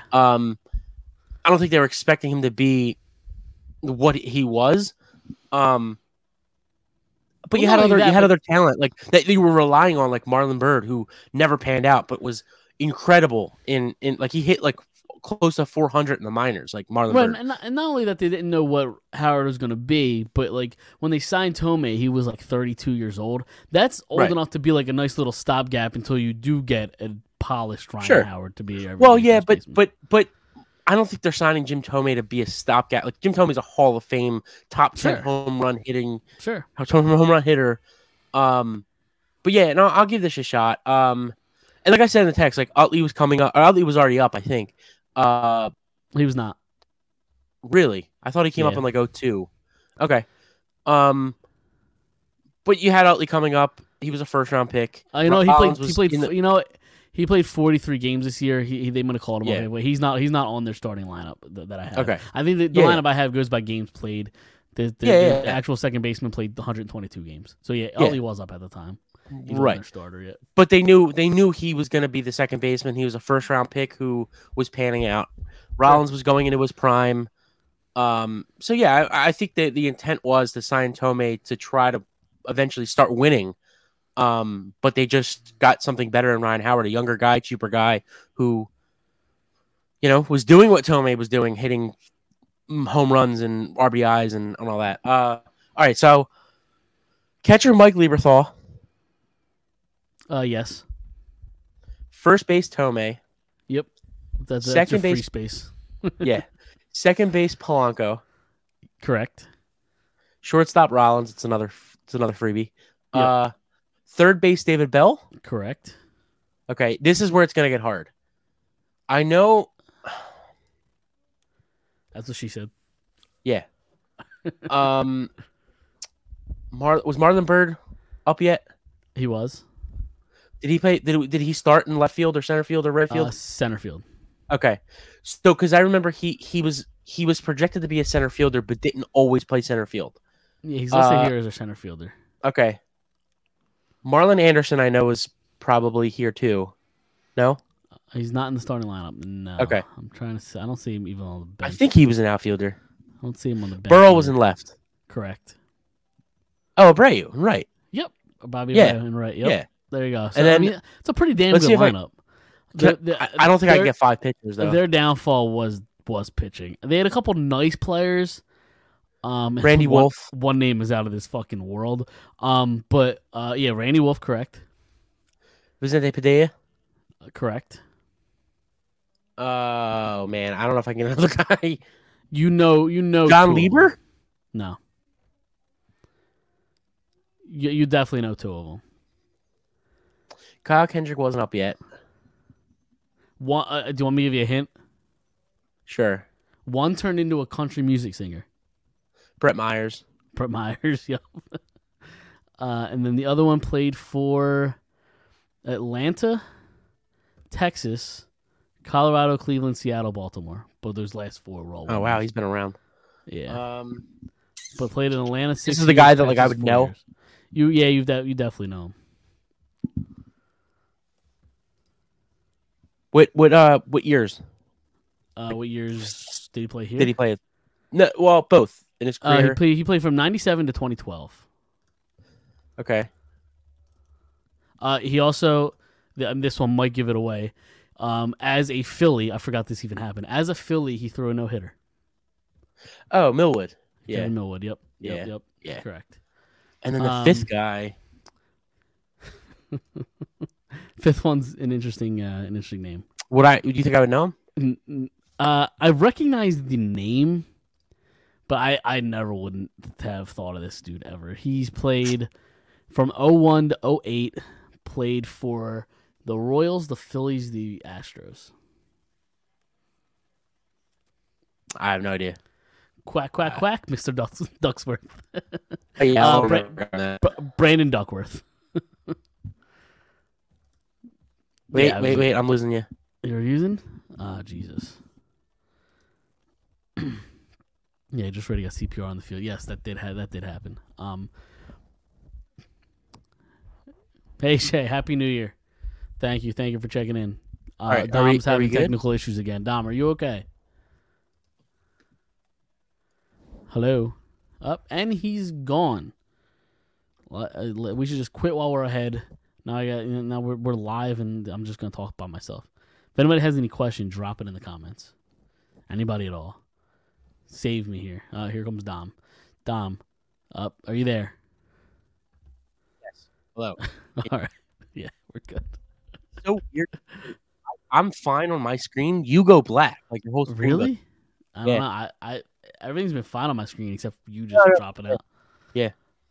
B: I don't think they were expecting him to be what he was. But you had other talent like that you were relying on, like Marlon Byrd, who never panned out but was incredible in like he hit like close to 400 in the minors, like Marlon Byrd.
A: And not only that they didn't know what Howard was going to be, but like when they signed Thome, he was like 32 years old. That's old enough to be like a nice little stopgap until you do get a polished Ryan Howard to be.
B: But I don't think they're signing Jim Thome to be a stopgap. Like Jim Thome is a Hall of Fame top 10 home run hitting, home run hitter. But yeah, no, I'll give this a shot. And like I said in the text, like Utley was coming up, or Utley was already up, I think.
A: He was not.
B: Really? I thought he came up
A: Yeah.
B: in like 02. Okay. Um, but you had Utley coming up. He was a first round pick.
A: You know, he
B: Rollins
A: played. He
B: was
A: played.
B: in the
A: You know, he played 43 games this year. They might have called him up
B: yeah.
A: anyway. He's not. He's not on their starting lineup that I have.
B: Okay.
A: I think the
B: Yeah.
A: lineup I have goes by games played. The
B: Yeah.
A: actual second baseman played 122 games. So yeah,
B: Yeah.
A: Utley was up at the time. He wasn't
B: Right.
A: their starter yet.
B: But they knew he was going to be the second baseman. He was a first round pick who was panning out. Rollins was going into his prime. So yeah, I think that the intent was to sign Tomei to try to eventually start winning. But they just got something better in Ryan Howard, a younger guy, cheaper guy who, was doing what Tomei was doing, hitting home runs and RBIs and all that. All right, so catcher Mike Lieberthal,
A: Yes.
B: first base Tomei,
A: Yep. That's
B: second
A: your free
B: base,
A: space.
B: yeah, second base Polanco,
A: Correct.
B: shortstop Rollins. It's another freebie.
A: Yep.
B: Third base David Bell.
A: Correct.
B: Okay, this is where it's gonna get hard. I know.
A: That's what she said.
B: Yeah. Was Marlon Byrd up yet?
A: He was
B: Did he play? Did he start in left field or center field or right field?
A: center field.
B: Okay, so because I remember he was projected to be a center fielder, but didn't always play center field.
A: Yeah, he's listed here as a center fielder.
B: Okay, Marlon Anderson I know is probably here too. No,
A: He's not in the starting lineup. No.
B: Okay.
A: I'm trying to see. I don't see him even on the bench.
B: I think he was an outfielder.
A: I don't see him on the bench.
B: Burrow was
A: either.
B: in left.
A: Correct.
B: Oh, Abreu, right?
A: Yep. Bobby
B: Yeah.
A: Abreu, right. Yep.
B: Yeah.
A: There you go. So,
B: And then-
A: I mean, it's a pretty damn
B: Let's
A: good
B: see if I-
A: lineup.
B: I don't think I can get 5 pitchers though.
A: Their downfall was pitching. They had a couple nice players.
B: Randy
A: one,
B: Wolf.
A: One name is out of this fucking world. But yeah, Randy Wolf, correct.
B: Vicente Padilla.
A: Correct.
B: Oh man, I don't know if I can get another guy.
A: You know.
B: John
A: two of them.
B: Lieber.
A: No. You definitely know two of them.
B: Kyle Kendrick wasn't up yet.
A: One. Do you want me to give you a hint?
B: Sure.
A: One turned into a country music singer.
B: Brett Myers.
A: Brett Myers. Yep. And then the other one played for Atlanta, Texas, Colorado, Cleveland, Seattle, Baltimore. But those last 4 were all.
B: Oh wow, he's been around.
A: Yeah. But played in Atlanta.
B: This is the guy that like I would know.
A: You definitely know him.
B: What years
A: What years did he play here?
B: did he play? No, well, both in his career.
A: He played from 97 to 2012.
B: Okay.
A: He also, this one might give it away. As a Philly, I forgot this even happened. As a Philly, he threw a no hitter.
B: Oh, Millwood. Yeah.
A: Kevin Millwood. Yep.
B: Yeah.
A: Correct.
B: And then the fifth guy.
A: Fifth one's an interesting name.
B: Do you think I would know him?
A: I recognize the name, but I never wouldn't have thought of this dude ever. He's played from 01 to 08, played for the Royals, the Phillies, the Astros.
B: I have no idea.
A: Quack, quack, quack, Mr. Ducksworth.
B: Oh, yeah, I don't
A: Bra-
B: remember that.
A: Brandon Duckworth.
B: Wait,
A: Yeah,
B: wait, I'm losing you.
A: You're using? Jesus. Yeah, just ready to get CPR on the field. Yes, that did happen. Hey Shay, Happy New Year. Thank you for checking in.
B: All right,
A: Dom's
B: are we
A: having
B: good?
A: technical issues again. Dom, are you okay? Hello. Up and he's gone. We should just quit while we're ahead. Now we're live and I'm just gonna talk by myself. If anybody has any questions, drop it in the comments. Anybody at all. Save me here. Here comes Dom. Dom, up. Are you there?
B: Yes. Hello.
A: All right. Yeah, we're good.
B: So weird. I'm fine on my screen. You go black. Like your whole screen
A: Really? I don't
B: Yeah.
A: know. I everything's been fine on my screen except for you just dropping out.
B: Yeah.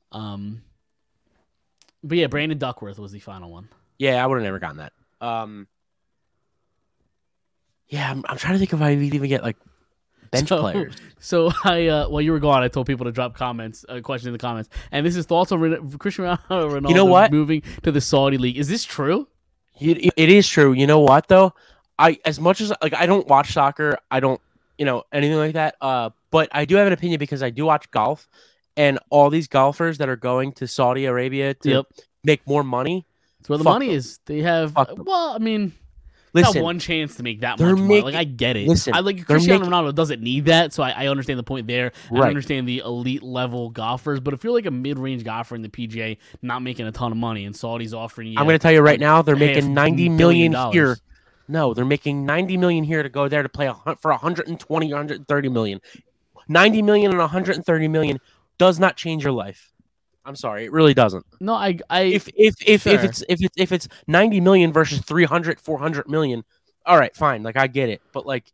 A: But yeah, Brandon Duckworth was the final one.
B: Yeah, I would have never gotten that. Yeah, I'm trying to think if I even get like bench players.
A: So I, while you were gone, I told people to drop comments, question in the comments, and this is thoughts on Cristiano Ronaldo
B: You know what?
A: moving to the Saudi league. Is this true?
B: It is true. You know what though? As much as like I don't watch soccer, I don't anything like that. But I do have an opinion because I do watch golf, and all these golfers that are going to Saudi Arabia to make more money.
A: That's where the
B: fuck
A: money
B: them.
A: is. They have
B: Fuck them.
A: well, I mean.
B: Listen,
A: Got one chance to make that
B: they're
A: much money.
B: making-
A: Like I get it.
B: listen,
A: I like
B: they're
A: Cristiano
B: making-
A: Ronaldo doesn't need that, so I understand the point there. I
B: Right.
A: understand the elite level golfers, but if you're like a mid range golfer in the PGA, not making a ton of money, and Saudi's offering you,
B: I'm going to tell you right now, they're
A: $500
B: making 90 million
A: million.
B: here. No, they're making 90 million here to go there to play for 120 or 130 million. 90 million and 130 million does not change your life. I'm sorry, it really doesn't.
A: No, I
B: If
A: sure.
B: it's 90 million versus 300, 400 million, all right, fine. Like I get it, but like,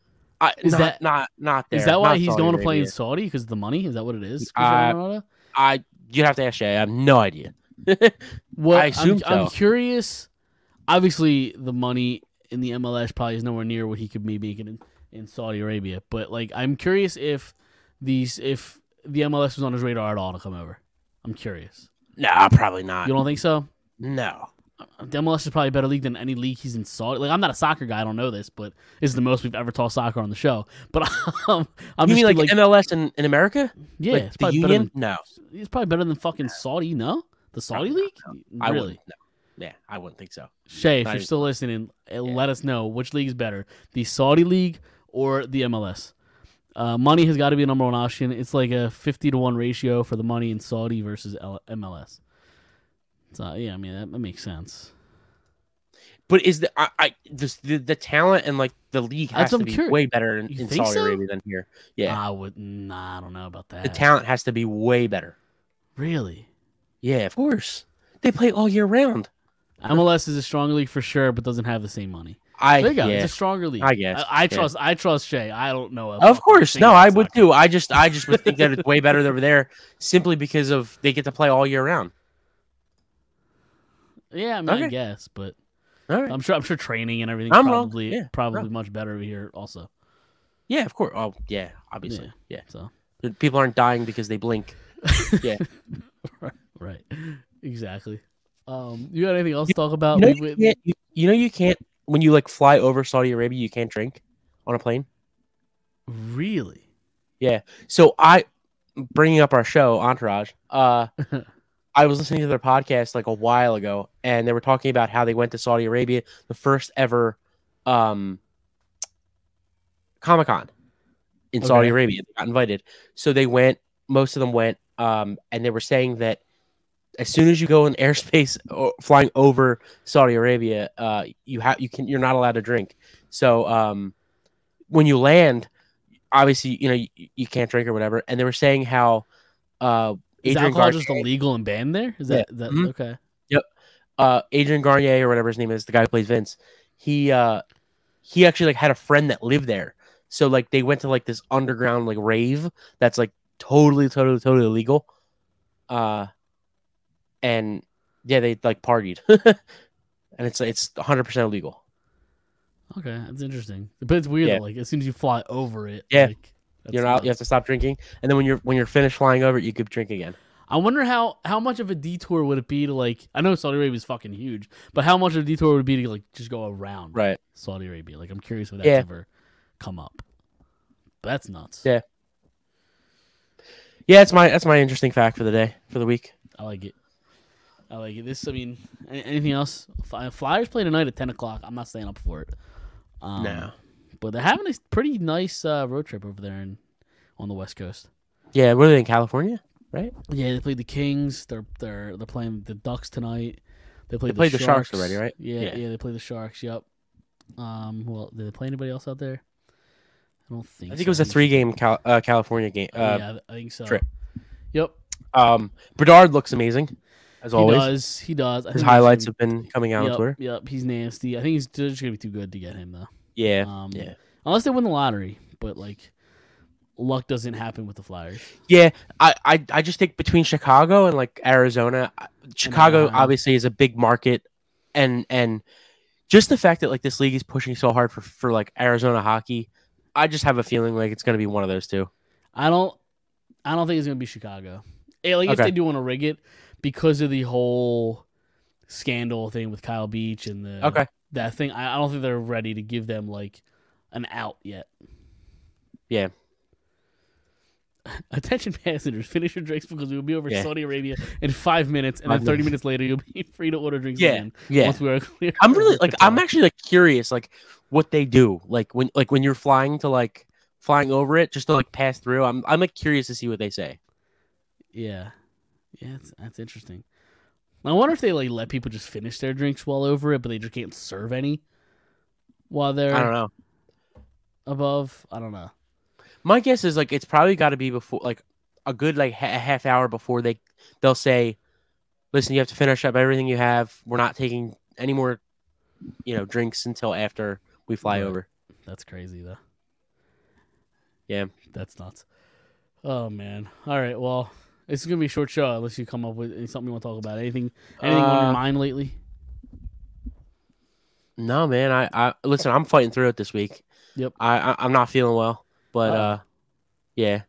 A: Is
B: not
A: that-
B: there.
A: is that why
B: not
A: he's
B: Saudi
A: going to play in
B: Arabia.
A: Saudi because of the money? Is that what it is? Cristiano Ronaldo?
B: You'd have to ask Shay. I have no idea.
A: Well,
B: I assume
A: I'm
B: so.
A: curious. Obviously, the money in the MLS probably is nowhere near what he could be making in Saudi Arabia. But like, I'm curious if the MLS was on his radar at all to come over. I'm curious.
B: Nah, probably not.
A: You don't think so?
B: No.
A: The MLS is probably a better league than any league he's in Saudi. Like, I'm not a soccer guy. I don't know this, but this is the most we've ever talked soccer on the show. But I'm
B: You
A: just
B: mean like MLS in America?
A: yeah,
B: Like
A: it's
B: the
A: probably better
B: union?
A: than
B: No.
A: it's probably better than fucking Saudi. No, the Saudi league.
B: I
A: Really?
B: wouldn't. No. Yeah, I wouldn't think so.
A: Shay, if
B: Not
A: you're
B: even
A: still listening, let us know which league is better, the Saudi league or the MLS. Money has got to be a number one option. It's like a 50-1 ratio for the money in Saudi versus MLS. So yeah, I mean that makes sense.
B: But is the talent and like the league has
A: That's what
B: to
A: I'm
B: be
A: curious.
B: way better in
A: You think
B: Saudi
A: so?
B: Arabia than here? Yeah,
A: I don't know about that.
B: the talent has to be way better.
A: Really?
B: Yeah, of course. They play all year round.
A: MLS is a stronger league for sure, but doesn't have the same money. There you go.
B: Yeah.
A: It's a stronger league.
B: I guess,
A: I
B: yeah.
A: trust Shay. I don't know.
B: Of course, no, I would
A: too.
B: too. I just would think that it's way better over there simply because of they get to play all year round.
A: Yeah, I mean, I
B: Okay.
A: guess, but
B: All right.
A: I'm sure training and everything
B: I'm wrong.
A: probably
B: Yeah,
A: probably
B: no.
A: much better over here also.
B: Yeah, of course. Oh, yeah, obviously. Yeah.
A: So
B: People aren't dying because they blink. Yeah.
A: right. Exactly. You got anything else to talk about?
B: You can't when you like fly over Saudi Arabia, you can't drink on a plane.
A: Really?
B: Yeah. So bringing up our show Entourage, I was listening to their podcast like a while ago, and they were talking about how they went to Saudi Arabia, the first ever Comic-Con in Saudi
A: Okay.
B: Arabia. They got invited. So they went, most of them went, and they were saying that as soon as you go in airspace or flying over Saudi Arabia, you're not allowed to drink. So when you land, obviously, you can't drink or whatever. And they were saying how
A: Is
B: Adrian
A: alcohol
B: Garnier,
A: just illegal and banned there? Is that
B: Mhm.
A: okay?
B: Adrian Garnier or whatever his name is, the guy who plays Vince, he actually like had a friend that lived there. So like they went to like this underground like rave that's like totally illegal. And yeah, they like partied. And it's 100% illegal.
A: Okay, that's interesting. But it's weird
B: Yeah.
A: though, like as soon as you fly over it,
B: Yeah.
A: like, that's
B: You have
A: nuts.
B: to stop drinking, and then when you're finished flying over it, you could drink again.
A: I wonder how much of a detour would it be to like I know Saudi Arabia is fucking huge, but how much of a detour would it be to like just go around
B: Right.
A: Saudi Arabia? Like I'm curious if that's
B: Yeah.
A: ever come up. But that's nuts.
B: Yeah. Yeah, that's my interesting fact for the day, for the week.
A: I like it. This, I mean, anything else? Flyers play tonight at 10 o'clock. I'm not staying up for it.
B: No.
A: But they're having a pretty nice road trip over there on the West Coast.
B: Yeah, what are they in California? Right?
A: Yeah, they played the Kings. They're playing the Ducks tonight. They played
B: played the Sharks already, right?
A: Yeah, they played the Sharks. Yep. Well, did they play anybody else out there? I don't think.
B: I think it was a 3-game California game
A: yeah, I think so.
B: trip.
A: Yep.
B: Bedard looks amazing, as always.
A: He does. I
B: His
A: think
B: highlights
A: he's
B: have been coming out on Twitter.
A: Yep, he's nasty. I think he's just gonna be too good to get him though.
B: Yeah, yeah.
A: Unless they win the lottery, but like luck doesn't happen with the Flyers.
B: Yeah, I just think between Chicago and like Arizona, Chicago
A: Anaheim.
B: obviously is a big market, and just the fact that like this league is pushing so hard for like Arizona hockey, I just have a feeling like it's gonna be one of those two.
A: I don't think it's gonna be Chicago. Like if
B: Okay.
A: they do want to rig it because of the whole scandal thing with Kyle Beach and that thing. I don't think they're ready to give them like an out yet.
B: Yeah.
A: Attention passengers, finish your drinks because we will be over
B: Yeah.
A: Saudi Arabia in 5 minutes, and then 30 minutes later you'll be free to order drinks
B: Yeah.
A: again.
B: Yeah.
A: Once we are clear.
B: I'm really like I'm actually like curious like what they do like when you're flying over it just to like pass through. I'm like curious to see what they say.
A: Yeah, that's interesting. I wonder if they like let people just finish their drinks while over it, but they just can't serve any while they're
B: I don't know.
A: above. I don't know.
B: My guess is like it's probably got to be before like a good like a half hour before they'll say, listen, you have to finish up everything you have. We're not taking any more, drinks until after we fly
A: Right.
B: over.
A: That's crazy though.
B: Yeah.
A: That's nuts. Oh man. All right. Well, it's gonna be a short show unless you come up with something you want to talk about. Anything on your mind lately?
B: No, man. I listen. I'm fighting through it this week.
A: Yep.
B: I'm not feeling well, but yeah.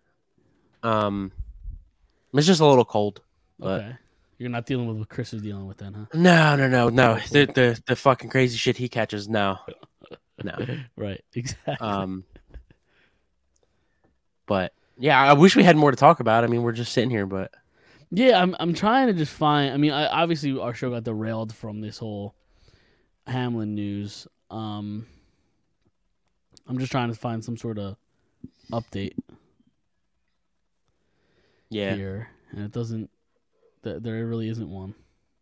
B: It's just a little cold. But...
A: Okay. You're not dealing with what Chris is dealing with then, huh?
B: No. The fucking crazy shit he catches. No.
A: Right. Exactly.
B: But yeah, I wish we had more to talk about. I mean, we're just sitting here, but
A: Yeah, I'm trying to just find. I mean, obviously our show got derailed from this whole Hamlin news. I'm just trying to find some sort of update
B: yeah.
A: here, and it doesn't. There really isn't one.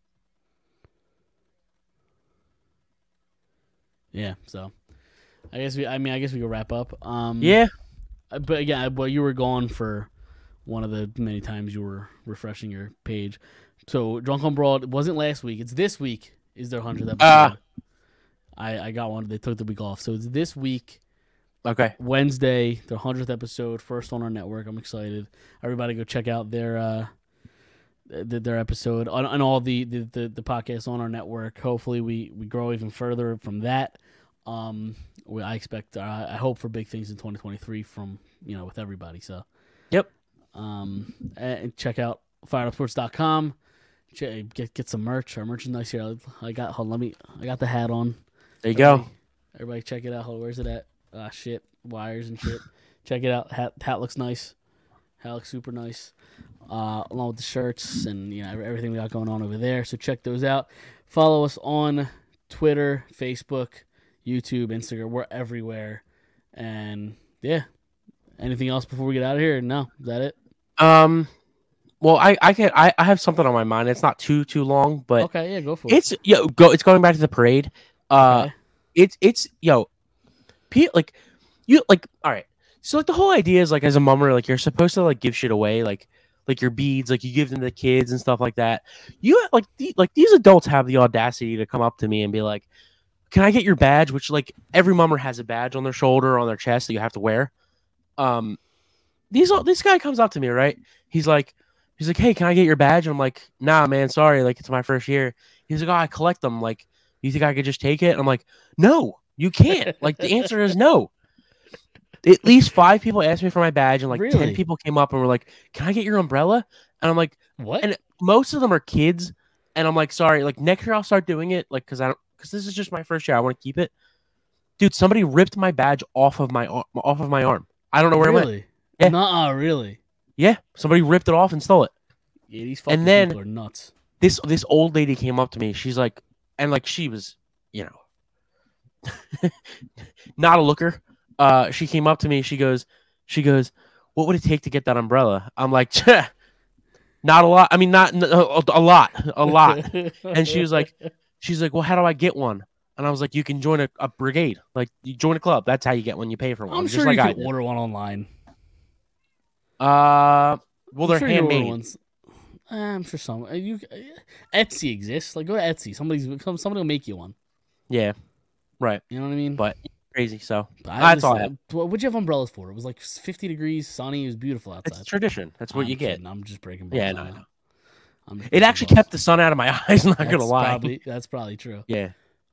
A: Yeah, so I guess we could wrap up.
B: Yeah.
A: But again, you were gone for one of the many times you were refreshing your page. So Drunk on Broad wasn't last week. It's this week is their 100th episode. I got one. They took the week off. So it's this week.
B: Okay.
A: Wednesday, their 100th episode, first on our network. I'm excited. Everybody go check out their episode on all the podcasts on our network. Hopefully we grow even further from that. I expect, I hope for big things in 2023 from, with everybody. So,
B: yep.
A: And check out firedupsports.com. Get some merch. Our merch is nice here. I got the hat on.
B: There you go.
A: Everybody check it out. Where's it at? Shit. Wires and shit. Check it out. Hat looks nice. Hat looks super nice. Along with the shirts and, everything we got going on over there. So check those out. Follow us on Twitter, Facebook, YouTube, Instagram. We're everywhere. And yeah. Anything else before we get out of here? No. Is that it?
B: Well, I have something on my mind. It's not too long, but
A: okay, yeah, go for it.
B: It's going back to the parade.
A: Okay.
B: It's like you like all right. So like the whole idea is like as a mummer, like you're supposed to like give shit away, like your beads, like you give them to the kids and stuff like that. You like these adults have the audacity to come up to me and be like, "Can I get your badge?" Which like every mummer has a badge on their shoulder or on their chest that you have to wear. This guy comes up to me, right? He's like, "Hey, can I get your badge?" And I'm like, "Nah, man, sorry. Like it's my first year." He's like, "Oh, I collect them. Like, you think I could just take it?" I'm like, "No, you can't." Like the answer is no. At least 5 people asked me for my badge, and like
A: Really?
B: 10 people came up and were like, "Can I get your umbrella?" And I'm like,
A: what?
B: And most of them are kids, and I'm like, "Sorry, like next year I'll start doing it, like because this is just my first year. I want to keep it." Dude, somebody ripped my badge off of my arm. I don't know where it went.
A: Yeah. Nuh-uh, really?
B: Yeah, somebody ripped it off and stole it.
A: Yeah, these fucking people are nuts.
B: This old lady came up to me. She's like, and like she was, not a looker. She came up to me. She goes, "What would it take to get that umbrella?" I'm like, "Not a lot. I mean, not a lot. And she's like, "Well, how do I get one?" And I was like, "You can join a brigade. Like, you join a club. That's how you get one. You pay for one."
A: I'm
B: just
A: sure
B: like
A: you
B: I
A: can order one online.
B: Well, they're handmade.
A: Ones. I'm sure some. Etsy exists. Like, go to Etsy. Somebody will make you one.
B: Yeah, right.
A: You know what I mean?
B: But crazy. So
A: that's all. What'd you have umbrellas for? It was like 50 degrees, sunny. It was beautiful outside.
B: It's tradition. That's what you get.
A: I'm just breaking balls.
B: Yeah, no, I know. It actually kept the sun out of my eyes. Not gonna lie.
A: That's probably true.
B: Yeah.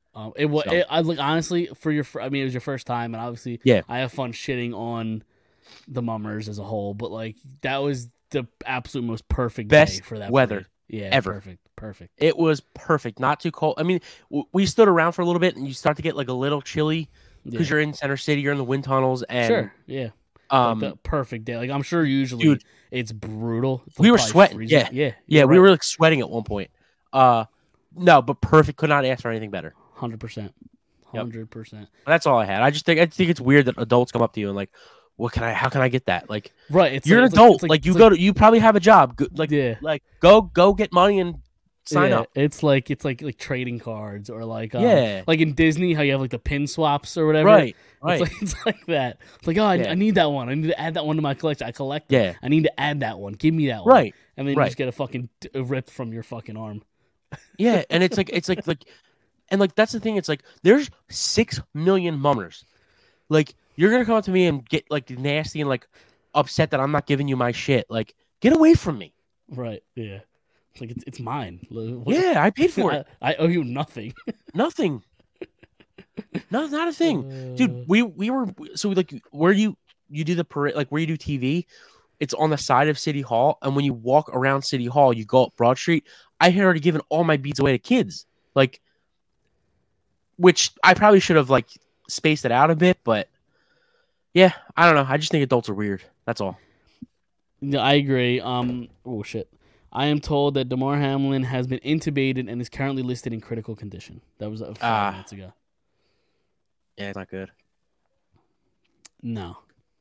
A: It was.
B: So.
A: I like honestly for your. I mean, it was your first time, and obviously,
B: Yeah.
A: I have fun shitting on the Mummers as a whole. But like, that was the absolute most perfect day
B: Best
A: for that
B: weather
A: parade. Yeah,
B: ever.
A: perfect.
B: It was perfect. Not too cold. I mean, we stood around for a little bit, and you start to get like a little chilly because
A: Yeah,
B: you're in Center City, you're in the wind tunnels, and
A: sure. Yeah, like the perfect day. Like I'm sure usually
B: dude,
A: it's brutal. It's
B: we
A: like
B: were
A: probably
B: sweating.
A: freezing.
B: Yeah,
A: Yeah,
B: yeah,
A: you're
B: we
A: right.
B: were like sweating at one point. No, but perfect. Could not ask for anything better.
A: 100%.
B: Yep.
A: 100%.
B: That's all I had. I think it's weird that adults come up to you and like, what can I? How can I get that? Like,
A: Right. It's
B: you're
A: like,
B: an
A: it's like
B: adult.
A: it's like
B: Like,
A: it's
B: you probably have a job.
A: yeah.
B: Like go get money and sign
A: Yeah,
B: up.
A: it's like trading cards or
B: Yeah.
A: like in Disney how you have like the pin swaps or whatever.
B: Right.
A: It's
B: Right.
A: like it's like that. It's like, oh, I
B: Yeah.
A: need that one. I need to add that one to my collection. I collect them.
B: Yeah.
A: I need to add that one. Give me that one.
B: Right.
A: And then you
B: Right.
A: just get a fucking rip from your fucking arm.
B: Yeah. And it's like and like that's the thing. It's like there's 6 million mummers. Like you're gonna come up to me and get like nasty and like upset that I'm not giving you my shit. Like get away from me.
A: Right. Yeah. It's like it's mine.
B: Yeah, I paid for it.
A: I owe you nothing.
B: Nothing. No, not a thing, dude.
A: Uh,
B: We were so like where you do the parade, like where you do TV. It's on the side of City Hall, and when you walk around City Hall, you go up Broad Street. I had already given all my beads away to kids, like, which I probably should have like spaced it out a bit, but yeah, I don't know. I just think adults are weird. That's all.
A: No, I agree. Oh shit. I am told that Damar Hamlin has been intubated and is currently listed in critical condition. That was 5 minutes ago.
B: Yeah, it's not good.
A: No.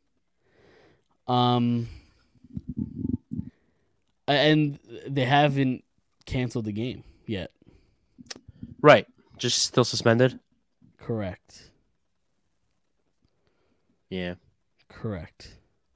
A: And they haven't canceled the game yet.
B: Right, just still suspended.
A: Correct.
B: Yeah.
A: Correct.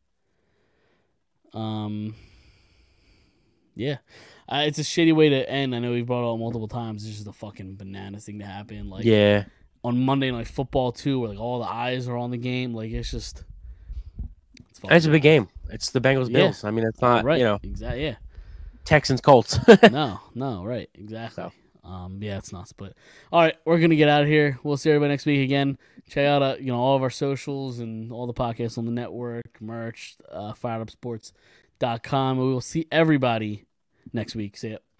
A: Yeah. It's a shitty way to end. I know we've brought it up multiple times. It's just a fucking bananas thing to happen. Like
B: Yeah.
A: on Monday Night Football too, where like all the eyes are on the game. Like it's just
B: It's a big game. It's the Bengals
A: Yeah.
B: Bills. I mean, it's not
A: right. Exactly. Yeah.
B: Texans Colts.
A: No. Right. Exactly. Yeah, it's nuts. But all right, we're gonna get out of here. We'll see everybody next week again. Check out all of our socials and all the podcasts on the network, merch, firedupsports.com. We will see everybody next week. See ya.